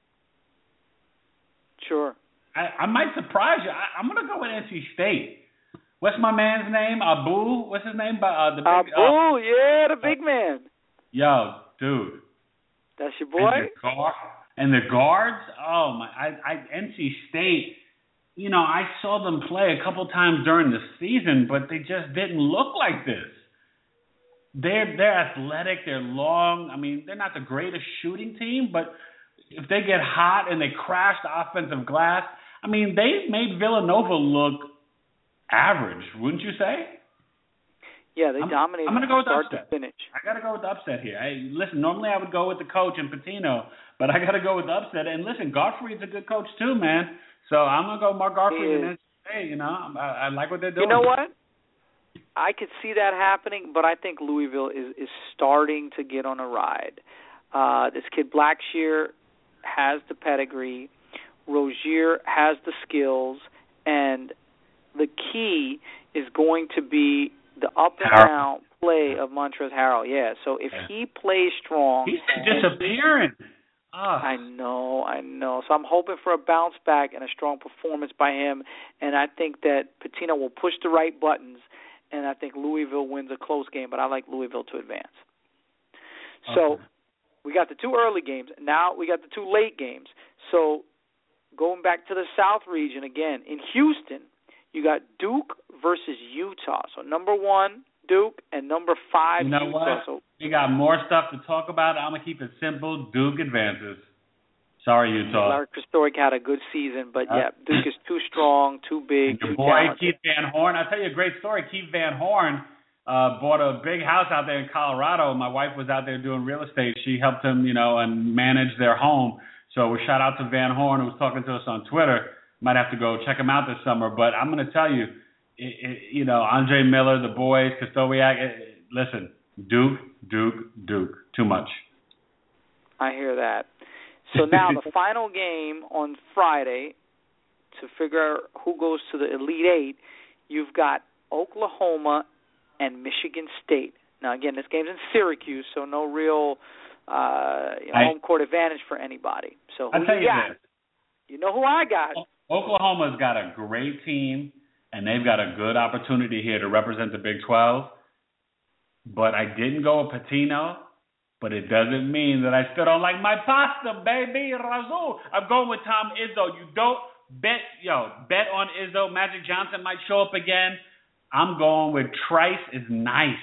sure. I might surprise you. I'm going to go with NC State. What's my man's name? Abu? What's his name? The big, Abu, the big man. Yo, dude. That's your boy? And the guards? Oh, my. NC State, I saw them play a couple times during the season, but they just didn't look like this. They're athletic. They're long. I mean, they're not the greatest shooting team, but if they get hot and they crash the offensive glass, I mean, they made Villanova look average, wouldn't you say? Yeah, they dominated. I'm going to go with start upset. To finish. I got to go with the upset here. Listen, normally I would go with the coach and Pitino, but I got to go with the upset. And listen, Godfrey's a good coach too, man. So I'm going to go Mark Godfrey and NCAA. I like what they're doing. You know what? I could see that happening, but I think Louisville is starting to get on a ride. This kid Blackshear has the pedigree. Rozier has the skills, and the key is going to be the up and down play of Montrezl Harrell. Yeah, so if he plays strong, he's disappearing. I know. So I'm hoping for a bounce back and a strong performance by him, and I think that Pitino will push the right buttons, and I think Louisville wins a close game, but I like Louisville to advance. So we got the two early games. Now we got the two late games. So going back to the South region again, in Houston, you got Duke versus Utah. So number 1, Duke, and number 5, you know Utah. What? So we got more stuff to talk about. I'm going to keep it simple. Duke advances. Sorry, Utah. Larry Christoric had a good season, but Duke is too strong, too big, your too boy, talented. Keith Van Horn. I'll tell you a great story. Keith Van Horn bought a big house out there in Colorado. My wife was out there doing real estate. She helped him, and manage their home. So we shout out to Van Horn, who was talking to us on Twitter. Might have to go check him out this summer. But I'm going to tell you, Andre Miller, the boys, Kostoviak, listen, Duke. Too much. I hear that. So now the final game on Friday to figure out who goes to the Elite Eight, you've got Oklahoma and Michigan State. Now, again, this game's in Syracuse, so no real home court advantage for anybody. So who you got? You know who I got. Oklahoma's got a great team, and they've got a good opportunity here to represent the Big 12. But I didn't go with Pitino, but it doesn't mean that I still don't like my pasta, baby. Razul. I'm going with Tom Izzo. You don't bet on Izzo. Magic Johnson might show up again. I'm going with Trice is nice.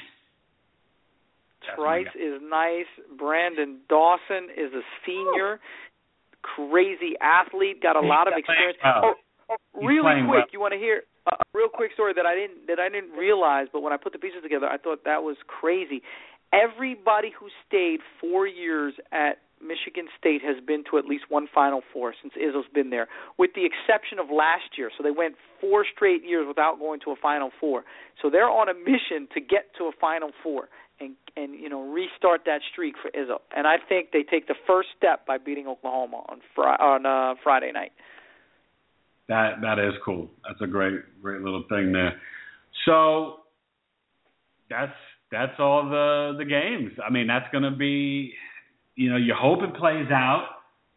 Trice is nice. Brandon Dawson is a senior, crazy athlete, got a lot of experience. Really quick, you want to hear a real quick story that I didn't realize, but when I put the pieces together, I thought that was crazy. Everybody who stayed 4 years at Michigan State has been to at least one Final Four since Izzo's been there, with the exception of last year. So they went 4 straight years without going to a Final Four. So they're on a mission to get to a Final Four and restart that streak for Izzo. And I think they take the first step by beating Oklahoma on Friday night. That is cool. That's a great little thing there. So that's all the games. I mean, that's going to be, you hope it plays out.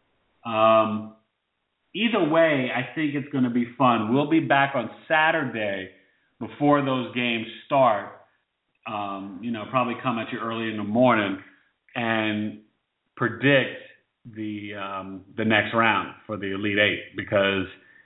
Either way, I think it's going to be fun. We'll be back on Saturday before those games start. Probably come at you early in the morning and predict the next round for the Elite Eight, because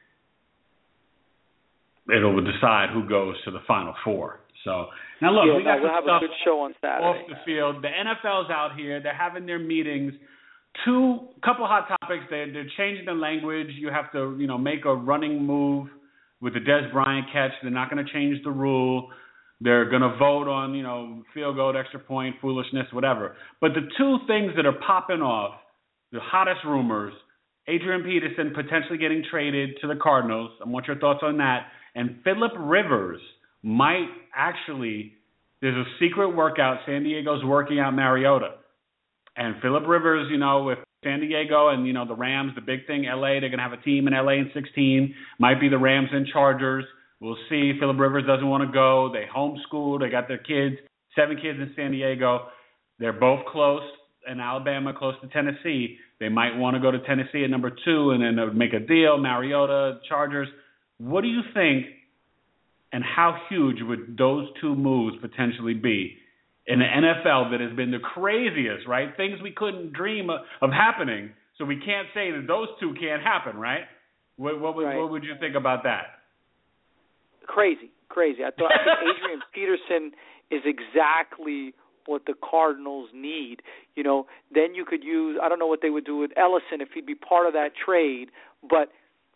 it'll decide who goes to the Final Four. So now look, we'll have a good show on Saturday. Off the field, the NFL's out here. They're having their meetings. Couple hot topics. They're changing the language. You have to make a running move with the Des Bryant catch. They're not going to change the rule. They're going to vote on field goal, extra point, foolishness, whatever. But the two things that are popping off, the hottest rumors, Adrian Peterson potentially getting traded to the Cardinals. I want your thoughts on that. And Phillip Rivers might actually, there's a secret workout. San Diego's working out Mariota. And Phillip Rivers, with San Diego and, the Rams, the big thing, L.A., they're going to have a team in L.A. in 16. Might be the Rams and Chargers. We'll see. Phillip Rivers doesn't want to go. They homeschool. They got their kids, 7 kids in San Diego. They're both close in Alabama, close to Tennessee. They might want to go to Tennessee at number 2 and then make a deal, Mariota, Chargers. What do you think, and how huge would those two moves potentially be in the NFL that has been the craziest, right? Things we couldn't dream of happening, so we can't say that those two can't happen, right? What would you think about that? Crazy. I think Adrian Peterson is exactly what the Cardinals need. Then you could use, I don't know what they would do with Ellison if he'd be part of that trade, but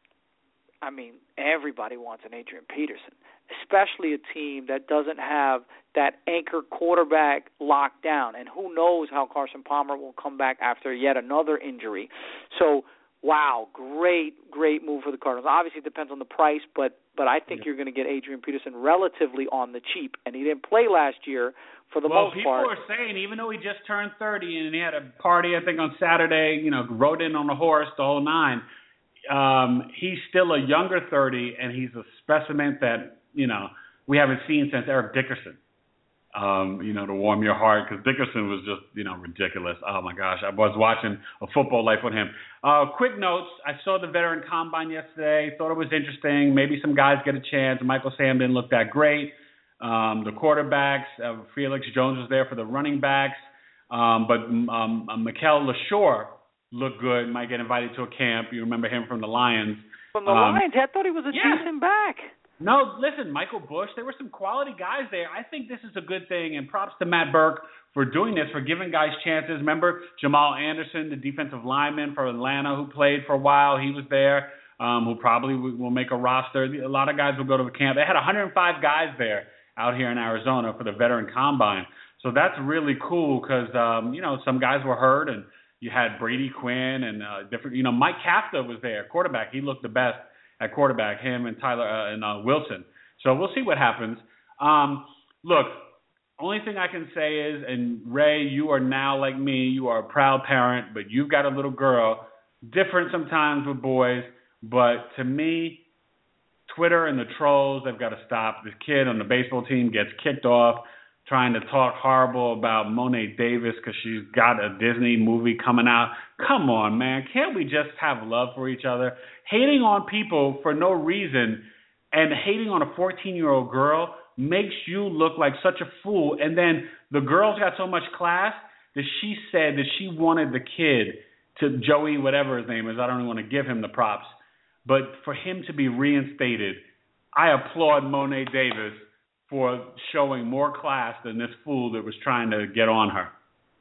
I mean, everybody wants an Adrian Peterson, especially a team that doesn't have that anchor quarterback locked down. And who knows how Carson Palmer will come back after yet another injury. So, wow, great move for the Cardinals. Obviously, it depends on the price, but I think you're going to get Adrian Peterson relatively on the cheap. And he didn't play last year for the most part. Well, people were saying, even though he just turned 30 and he had a party, I think, on Saturday, rode in on a horse, the whole nine, he's still a younger 30, and he's a specimen that, we haven't seen since Eric Dickerson, to warm your heart, because Dickerson was just, ridiculous. Oh, my gosh. I was watching A Football Life with him. Quick notes. I saw the Veteran Combine yesterday. Thought it was interesting. Maybe some guys get a chance. Michael Sam didn't look that great. The quarterbacks, Felix Jones was there for the running backs. But Mikel LaShore looked good, might get invited to a camp. You remember him from the Lions. From the Lions? I thought he was a decent back. No, listen, Michael Bush, there were some quality guys there. I think this is a good thing, and props to Matt Burke for doing this, for giving guys chances. Remember Jamal Anderson, the defensive lineman for Atlanta who played for a while? He was there, who probably will make a roster. A lot of guys will go to the camp. They had 105 guys there out here in Arizona for the Veteran Combine. So that's really cool because, some guys were hurt, and you had Brady Quinn and different, Mike Kafka was there, quarterback. He looked the best at quarterback, him and Tyler and Wilson. So we'll see what happens. Look, only thing I can say is, and Ray, you are now like me, you are a proud parent, but you've got a little girl, different sometimes with boys, but to me, Twitter and the trolls, they've got to stop. This kid on the baseball team gets kicked off trying to talk horrible about Monet Davis because she's got a Disney movie coming out. Come on, man. Can't we just have love for each other? Hating on people for no reason and hating on a 14-year-old girl makes you look like such a fool. And then the girl's got so much class that she said that she wanted the kid to, Joey, whatever his name is, I don't even want to give him the props, but for him to be reinstated, I applaud Monet Davis for showing more class than this fool that was trying to get on her.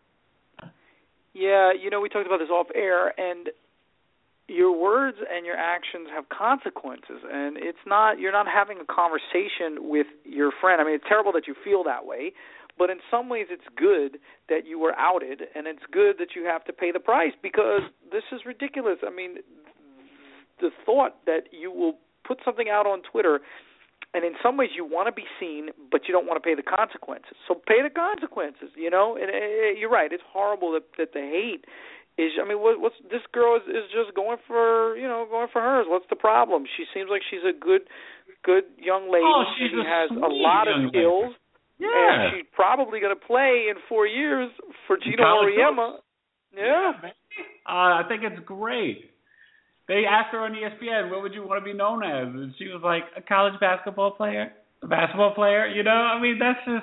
Yeah, we talked about this off air, and your words and your actions have consequences, and you're not having a conversation with your friend. I mean, it's terrible that you feel that way, but in some ways it's good that you were outed, and it's good that you have to pay the price because this is ridiculous. I mean, the thought that you will put something out on Twitter, and in some ways you want to be seen, but you don't want to pay the consequences. So pay the consequences, And you're right. It's horrible that the hate is. I mean, what's this girl is just going for hers. What's the problem? She seems like she's a good young lady. Oh, she has a lot of skills. Yeah. And she's probably going to play in 4 years for Gino Auriemma. Yeah. I think it's great. They asked her on ESPN, what would you want to be known as? And she was like, a college basketball player, a basketball player, I mean, that's just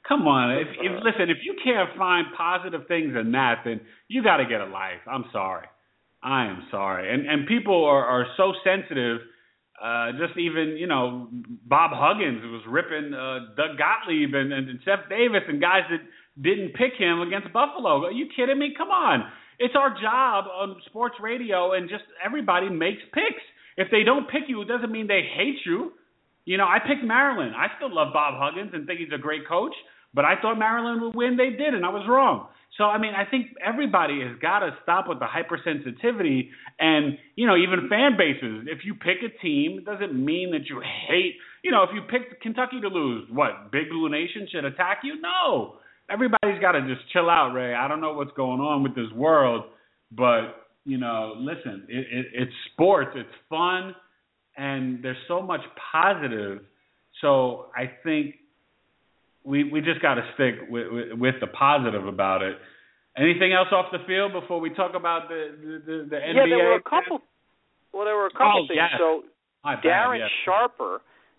Come on. Listen, if you can't find positive things in that, then you got to get a life. I'm sorry. I am sorry. And people are so sensitive. Just even, Bob Huggins was ripping Doug Gottlieb and Seth Davis and guys that didn't pick him against Buffalo. Are you kidding me? Come on. It's our job on sports radio, and just everybody makes picks. If they don't pick you, it doesn't mean they hate you. I picked Maryland. I still love Bob Huggins and think he's a great coach, but I thought Maryland would win. They did, and I was wrong. So, I think everybody has got to stop with the hypersensitivity and, even fan bases. If you pick a team, it doesn't mean that you hate. If you pick Kentucky to lose, what, Big Blue Nation should attack you? No. Everybody's got to just chill out, Ray. I don't know what's going on with this world, but, listen, it's sports. It's fun, and there's so much positive. So I think we just got to stick with the positive about it. Anything else off the field before we talk about the NBA? Yeah, there were a couple. Well, there were a couple things. Yes. So Darren Sharper.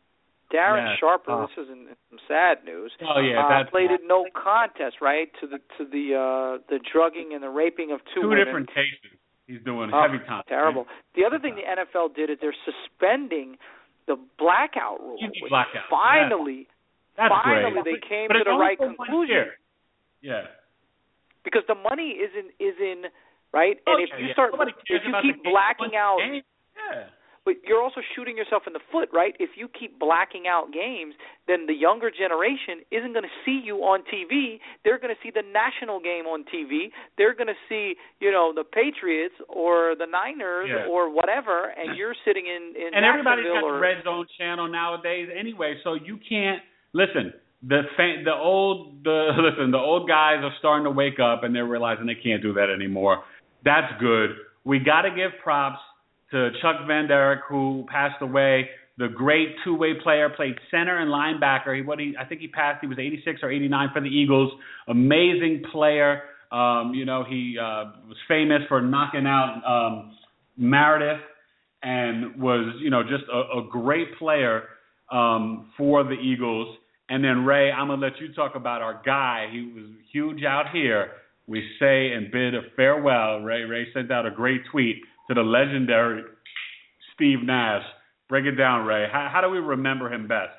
This is some sad news. Played in no contest, right, to the drugging and the raping of two women. Different cases. He's doing heavy time. Terrible. The other thing the NFL did is they're suspending the blackout rule. Blackout. Finally, That's finally great. they came to the right conclusion. Yeah. Because the money is in right, and if you keep blacking out. Yeah. But you're also shooting yourself in the foot, right? If you keep blacking out games, then the younger generation isn't going to see you on TV. They're going to see the national game on TV. They're going to see, the Patriots or the Niners or whatever, and you're sitting in and everybody's got the Red Zone channel nowadays anyway, so you can't listen. The old guys are starting to wake up, and they're realizing they can't do that anymore. That's good. We got to give props to Chuck Van Der, who passed away, the great two-way player, played center and linebacker. I think he passed. He was 86 or 89 for the Eagles. Amazing player. He was famous for knocking out Meredith, and was just a great player for the Eagles. And then Ray, I'm gonna let you talk about our guy. He was huge out here. We say and bid a farewell. Ray sent out a great tweet to the legendary Steve Nash. Break it down, Ray. How do we remember him best?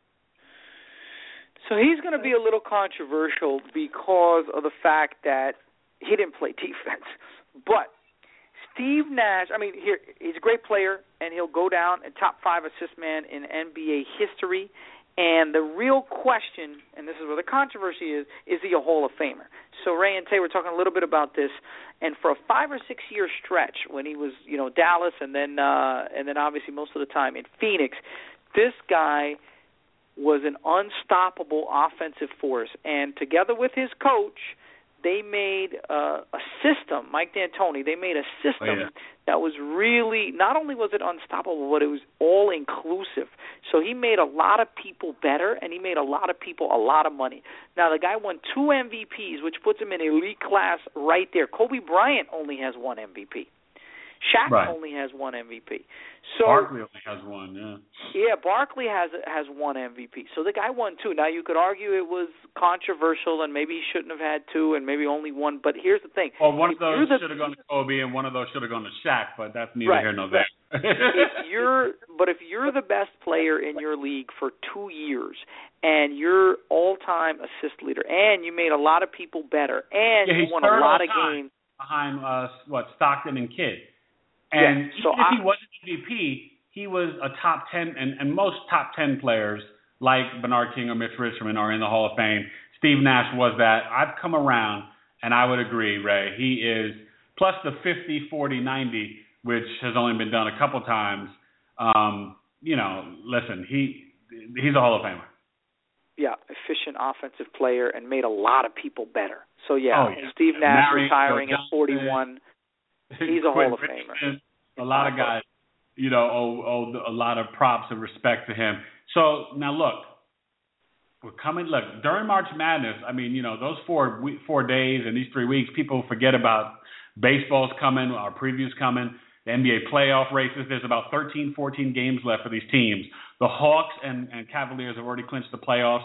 So he's going to be a little controversial because of the fact that he didn't play defense. But Steve Nash, he's a great player, and he'll go down in top 5 assist man in NBA history. And the real question, and this is where the controversy is he a Hall of Famer? So Ray and Tay were talking a little bit about this, and for a 5 or 6 year stretch when he was, Dallas, and then obviously most of the time in Phoenix, this guy was an unstoppable offensive force. And together with his coach, they made a system, Mike D'Antoni, they made a system that was really, not only was it unstoppable, but it was all-inclusive. So he made a lot of people better, and he made a lot of people a lot of money. Now, the guy won 2 MVPs, which puts him in elite class right there. Kobe Bryant only has 1 MVP. Shaq only has 1 MVP. So Barkley only has 1, yeah. Yeah, Barkley has 1 MVP. So the guy won 2. Now, you could argue it was controversial and maybe he shouldn't have had 2 and maybe only 1. But here's the thing. Well, one of those should have gone to Kobe and one of those should have gone to Shaq, but that's neither here nor there. If you're the best player in your league for 2 years and you're all-time assist leader and you made a lot of people better and you won a lot of games. Behind, Stockton and Kidd. And even if he wasn't MVP, he was a top 10, and most top 10 players like Bernard King or Mitch Richmond are in the Hall of Fame. Steve Nash was that. I've come around, and I would agree, Ray. He is, plus the 50, 40, 90, which has only been done a couple times. Listen, he's a Hall of Famer. Yeah, efficient offensive player and made a lot of people better. So, Steve Nash retiring at 41. He's a Hall of Famer. A lot of guys, owe a lot of props and respect to him. So now look, we're coming. Look, during March Madness, those 4 days and these 3 weeks, people forget about baseball's coming, our preview's coming, the NBA playoff races. There's about 13, 14 games left for these teams. The Hawks and Cavaliers have already clinched the playoffs.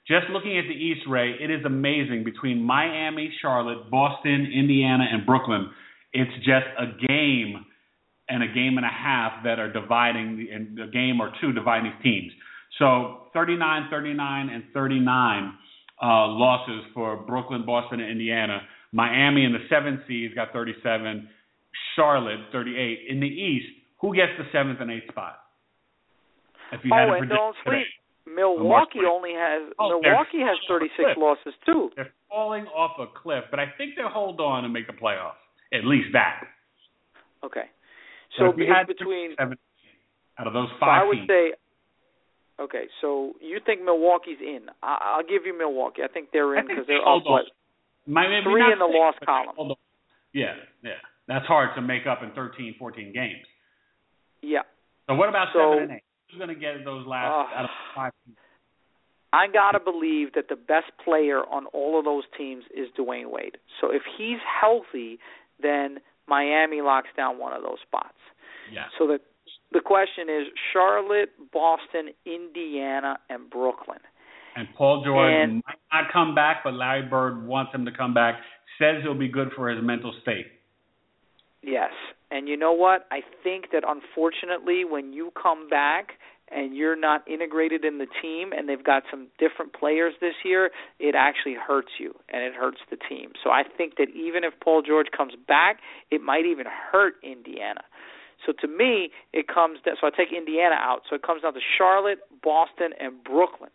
Just looking at the East, Ray, it is amazing. Between Miami, Charlotte, Boston, Indiana, and Brooklyn, it's just a game and a game and a half that are dividing, and a game or two dividing these teams. So 39, 39, and 39 losses for Brooklyn, Boston, and Indiana. Miami in the 7th seed got 37. Charlotte, 38. In the East, who gets the 7th and 8th spot? If you had to and predict don't sleep. today. Milwaukee has 36 losses too. They're falling off a cliff, but I think they'll hold on and make the playoffs. At least that. Okay. So if you had between 7 out of those 5 I would teams. say. Okay, so you think Milwaukee's in? I'll give you Milwaukee. I think they're in because they're up what? 3 in the loss column. Yeah. That's hard to make up in 13, 14 games. Yeah. So what about 7 and 8? Who's going to get those last out of 5 teams? I got to believe that the best player on all of those teams is Dwayne Wade. So if he's healthy, then Miami locks down one of those spots. Yeah. So the question is Charlotte, Boston, Indiana, and Brooklyn. And Paul George might not come back, but Larry Bird wants him to come back, says it'll be good for his mental state. Yes. And you know what? I think that unfortunately when you come back and you're not integrated in the team and they've got some different players this year, it actually hurts you and it hurts the team. So I think that even if Paul George comes back, it might even hurt Indiana. So to me, it comes down, so I take Indiana out. So it comes down to Charlotte, Boston, and Brooklyn.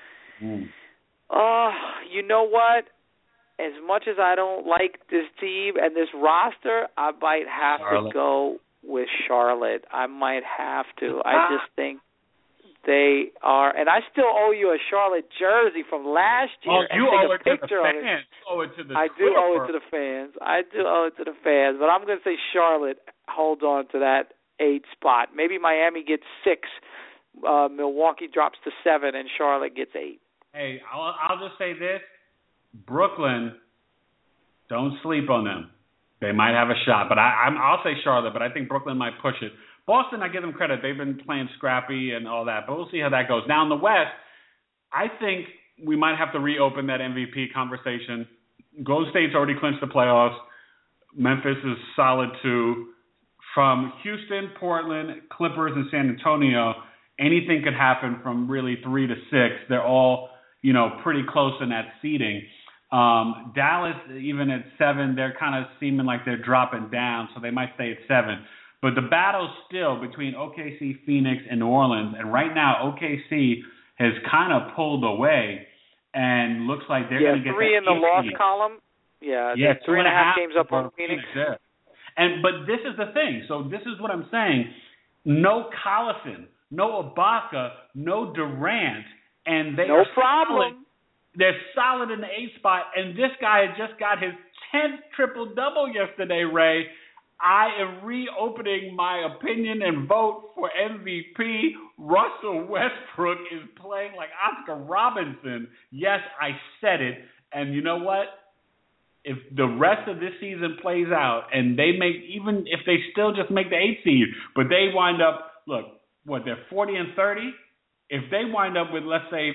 You know what? As much as I don't like this team and this roster, I might have to go with Charlotte. I might have to. I just think they are, and I still owe you a Charlotte jersey from last year. Oh, you owe it to the fans. I do owe it to the fans. But I'm going to say Charlotte holds on to that 8th spot. Maybe Miami gets 6, Milwaukee drops to 7, and Charlotte gets 8. Hey, I'll just say this. Brooklyn, don't sleep on them. They might have a shot, but I'll say Charlotte, but I think Brooklyn might push it. Boston, I give them credit. They've been playing scrappy and all that, but we'll see how that goes. Now in the West, I think we might have to reopen that MVP conversation. Golden State's already clinched the playoffs. Memphis is solid too. From Houston, Portland, Clippers, and San Antonio, anything could happen from really 3 to 6. They're all, pretty close in that seeding. Dallas, even at 7, they're kind of seeming like they're dropping down, so they might stay at 7. But the battle's still between OKC, Phoenix, and New Orleans. And right now, OKC has kind of pulled away and looks like they're going to get 3 in the loss column. Yeah, 3.5 games up on Phoenix. Yeah. But this is the thing. So this is what I'm saying. No Collison, no Ibaka, no Durant, and they no problem. Solid. They're solid in the 8th spot, and this guy had just got his 10th triple-double yesterday, Ray. I am reopening my opinion and vote for MVP. Russell Westbrook is playing like Oscar Robinson. Yes, I said it. And you know what? If the rest of this season plays out and they make, even if they still just make the 8th seed, but they wind up, they're 40 and 30? If they wind up with, let's say,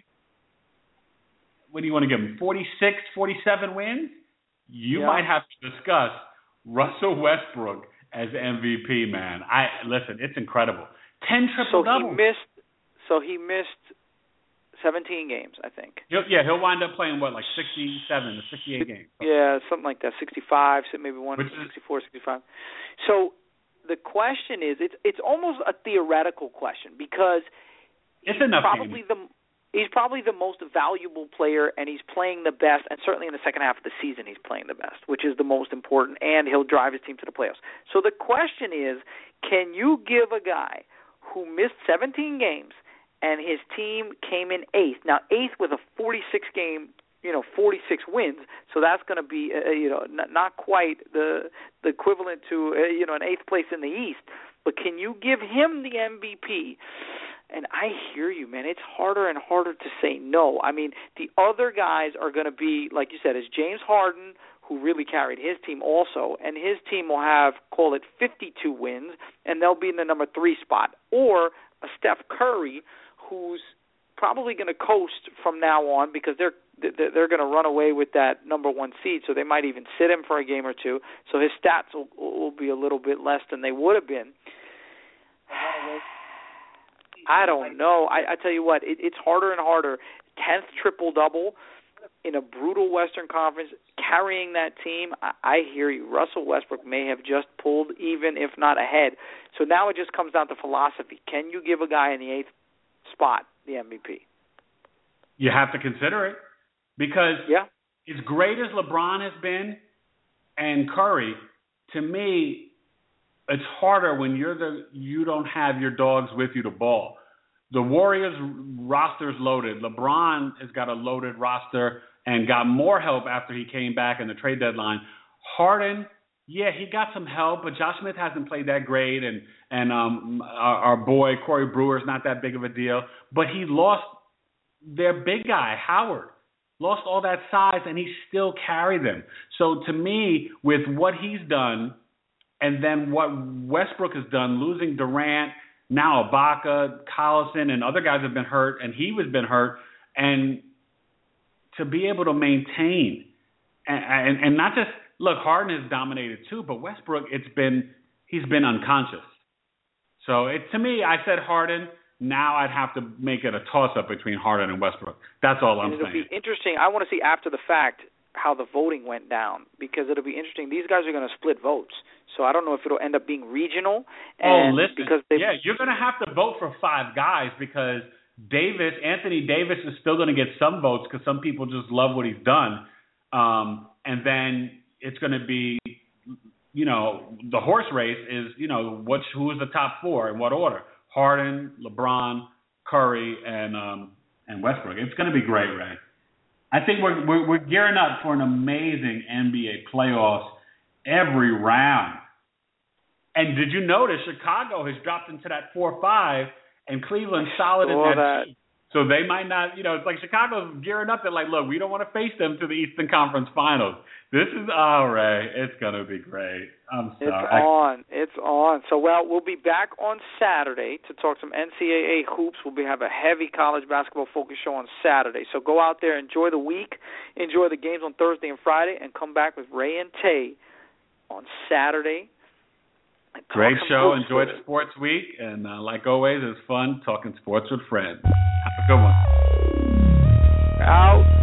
what do you want to give them, 46, 47 wins? You might have to discuss Russell Westbrook as MVP, man. Listen, it's incredible. 10 triple-doubles. So he missed 17 games, I think. He'll wind up playing, 67 to 68 games. Yeah, something like that, 65, maybe 64, 65. So the question is, it's almost a theoretical question because it's enough he's probably the most valuable player, and he's playing the best, and certainly in the second half of the season he's playing the best, which is the most important, and he'll drive his team to the playoffs. So the question is, can you give a guy who missed 17 games and his team came in 8th, now 8th with a 46-game, 46 wins, so that's going to be, not quite the equivalent to, an 8th place in the East, but can you give him the MVP? And I hear you, man. It's harder and harder to say no. I mean, the other guys are going to be, like you said, is James Harden, who really carried his team also, and his team will have, call it 52 wins, and they'll be in the number 3 spot. Or a Steph Curry, who's probably going to coast from now on because they're going to run away with that number 1 seed, so they might even sit him for a game or two. So his stats will be a little bit less than they would have been. I don't know. I tell you what, it's harder and harder. 10th triple-double in a brutal Western Conference, carrying that team. I hear you. Russell Westbrook may have just pulled even, if not ahead. So now it just comes down to philosophy. Can you give a guy in the 8th spot the MVP? You have to consider it because as great as LeBron has been and Curry, to me, it's harder when you don't have your dogs with you to ball. The Warriors roster's loaded. LeBron has got a loaded roster and got more help after he came back in the trade deadline. Harden, yeah, he got some help, but Josh Smith hasn't played that great, and our boy Corey Brewer's not that big of a deal. But he lost their big guy, Howard, lost all that size, and he still carried them. So to me, with what he's done and then what Westbrook has done, losing Durant, now Ibaka, Collison, and other guys have been hurt, and he has been hurt, and to be able to maintain and not just look, Harden has dominated too, but Westbrook, he's been unconscious. So to me, I said Harden. Now I'd have to make it a toss-up between Harden and Westbrook. That's all I'm saying. It'll be interesting. I want to see after the fact how the voting went down because it'll be interesting. These guys are going to split votes. So I don't know if it'll end up being regional. Listen, you're going to have to vote for 5 guys because Anthony Davis is still going to get some votes because some people just love what he's done. And then it's going to be, the horse race is, who is the top 4 in what order? Harden, LeBron, Curry, and Westbrook. It's going to be great, Ray. I think we're gearing up for an amazing NBA playoffs every round. And did you notice Chicago has dropped into that 4-5 and Cleveland's solid in that. So they might not, it's like Chicago's gearing up. They're like, look, we don't want to face them to the Eastern Conference Finals. This is, Ray, it's going to be great. I'm sorry. It's on. So, we'll be back on Saturday to talk some NCAA hoops. We'll have a heavy college basketball focus show on Saturday. So go out there, enjoy the week, enjoy the games on Thursday and Friday, and come back with Ray and Tay on Saturday. Great show. Enjoyed the sports week. And like always, it's fun talking sports with friends. Have a good one. Out.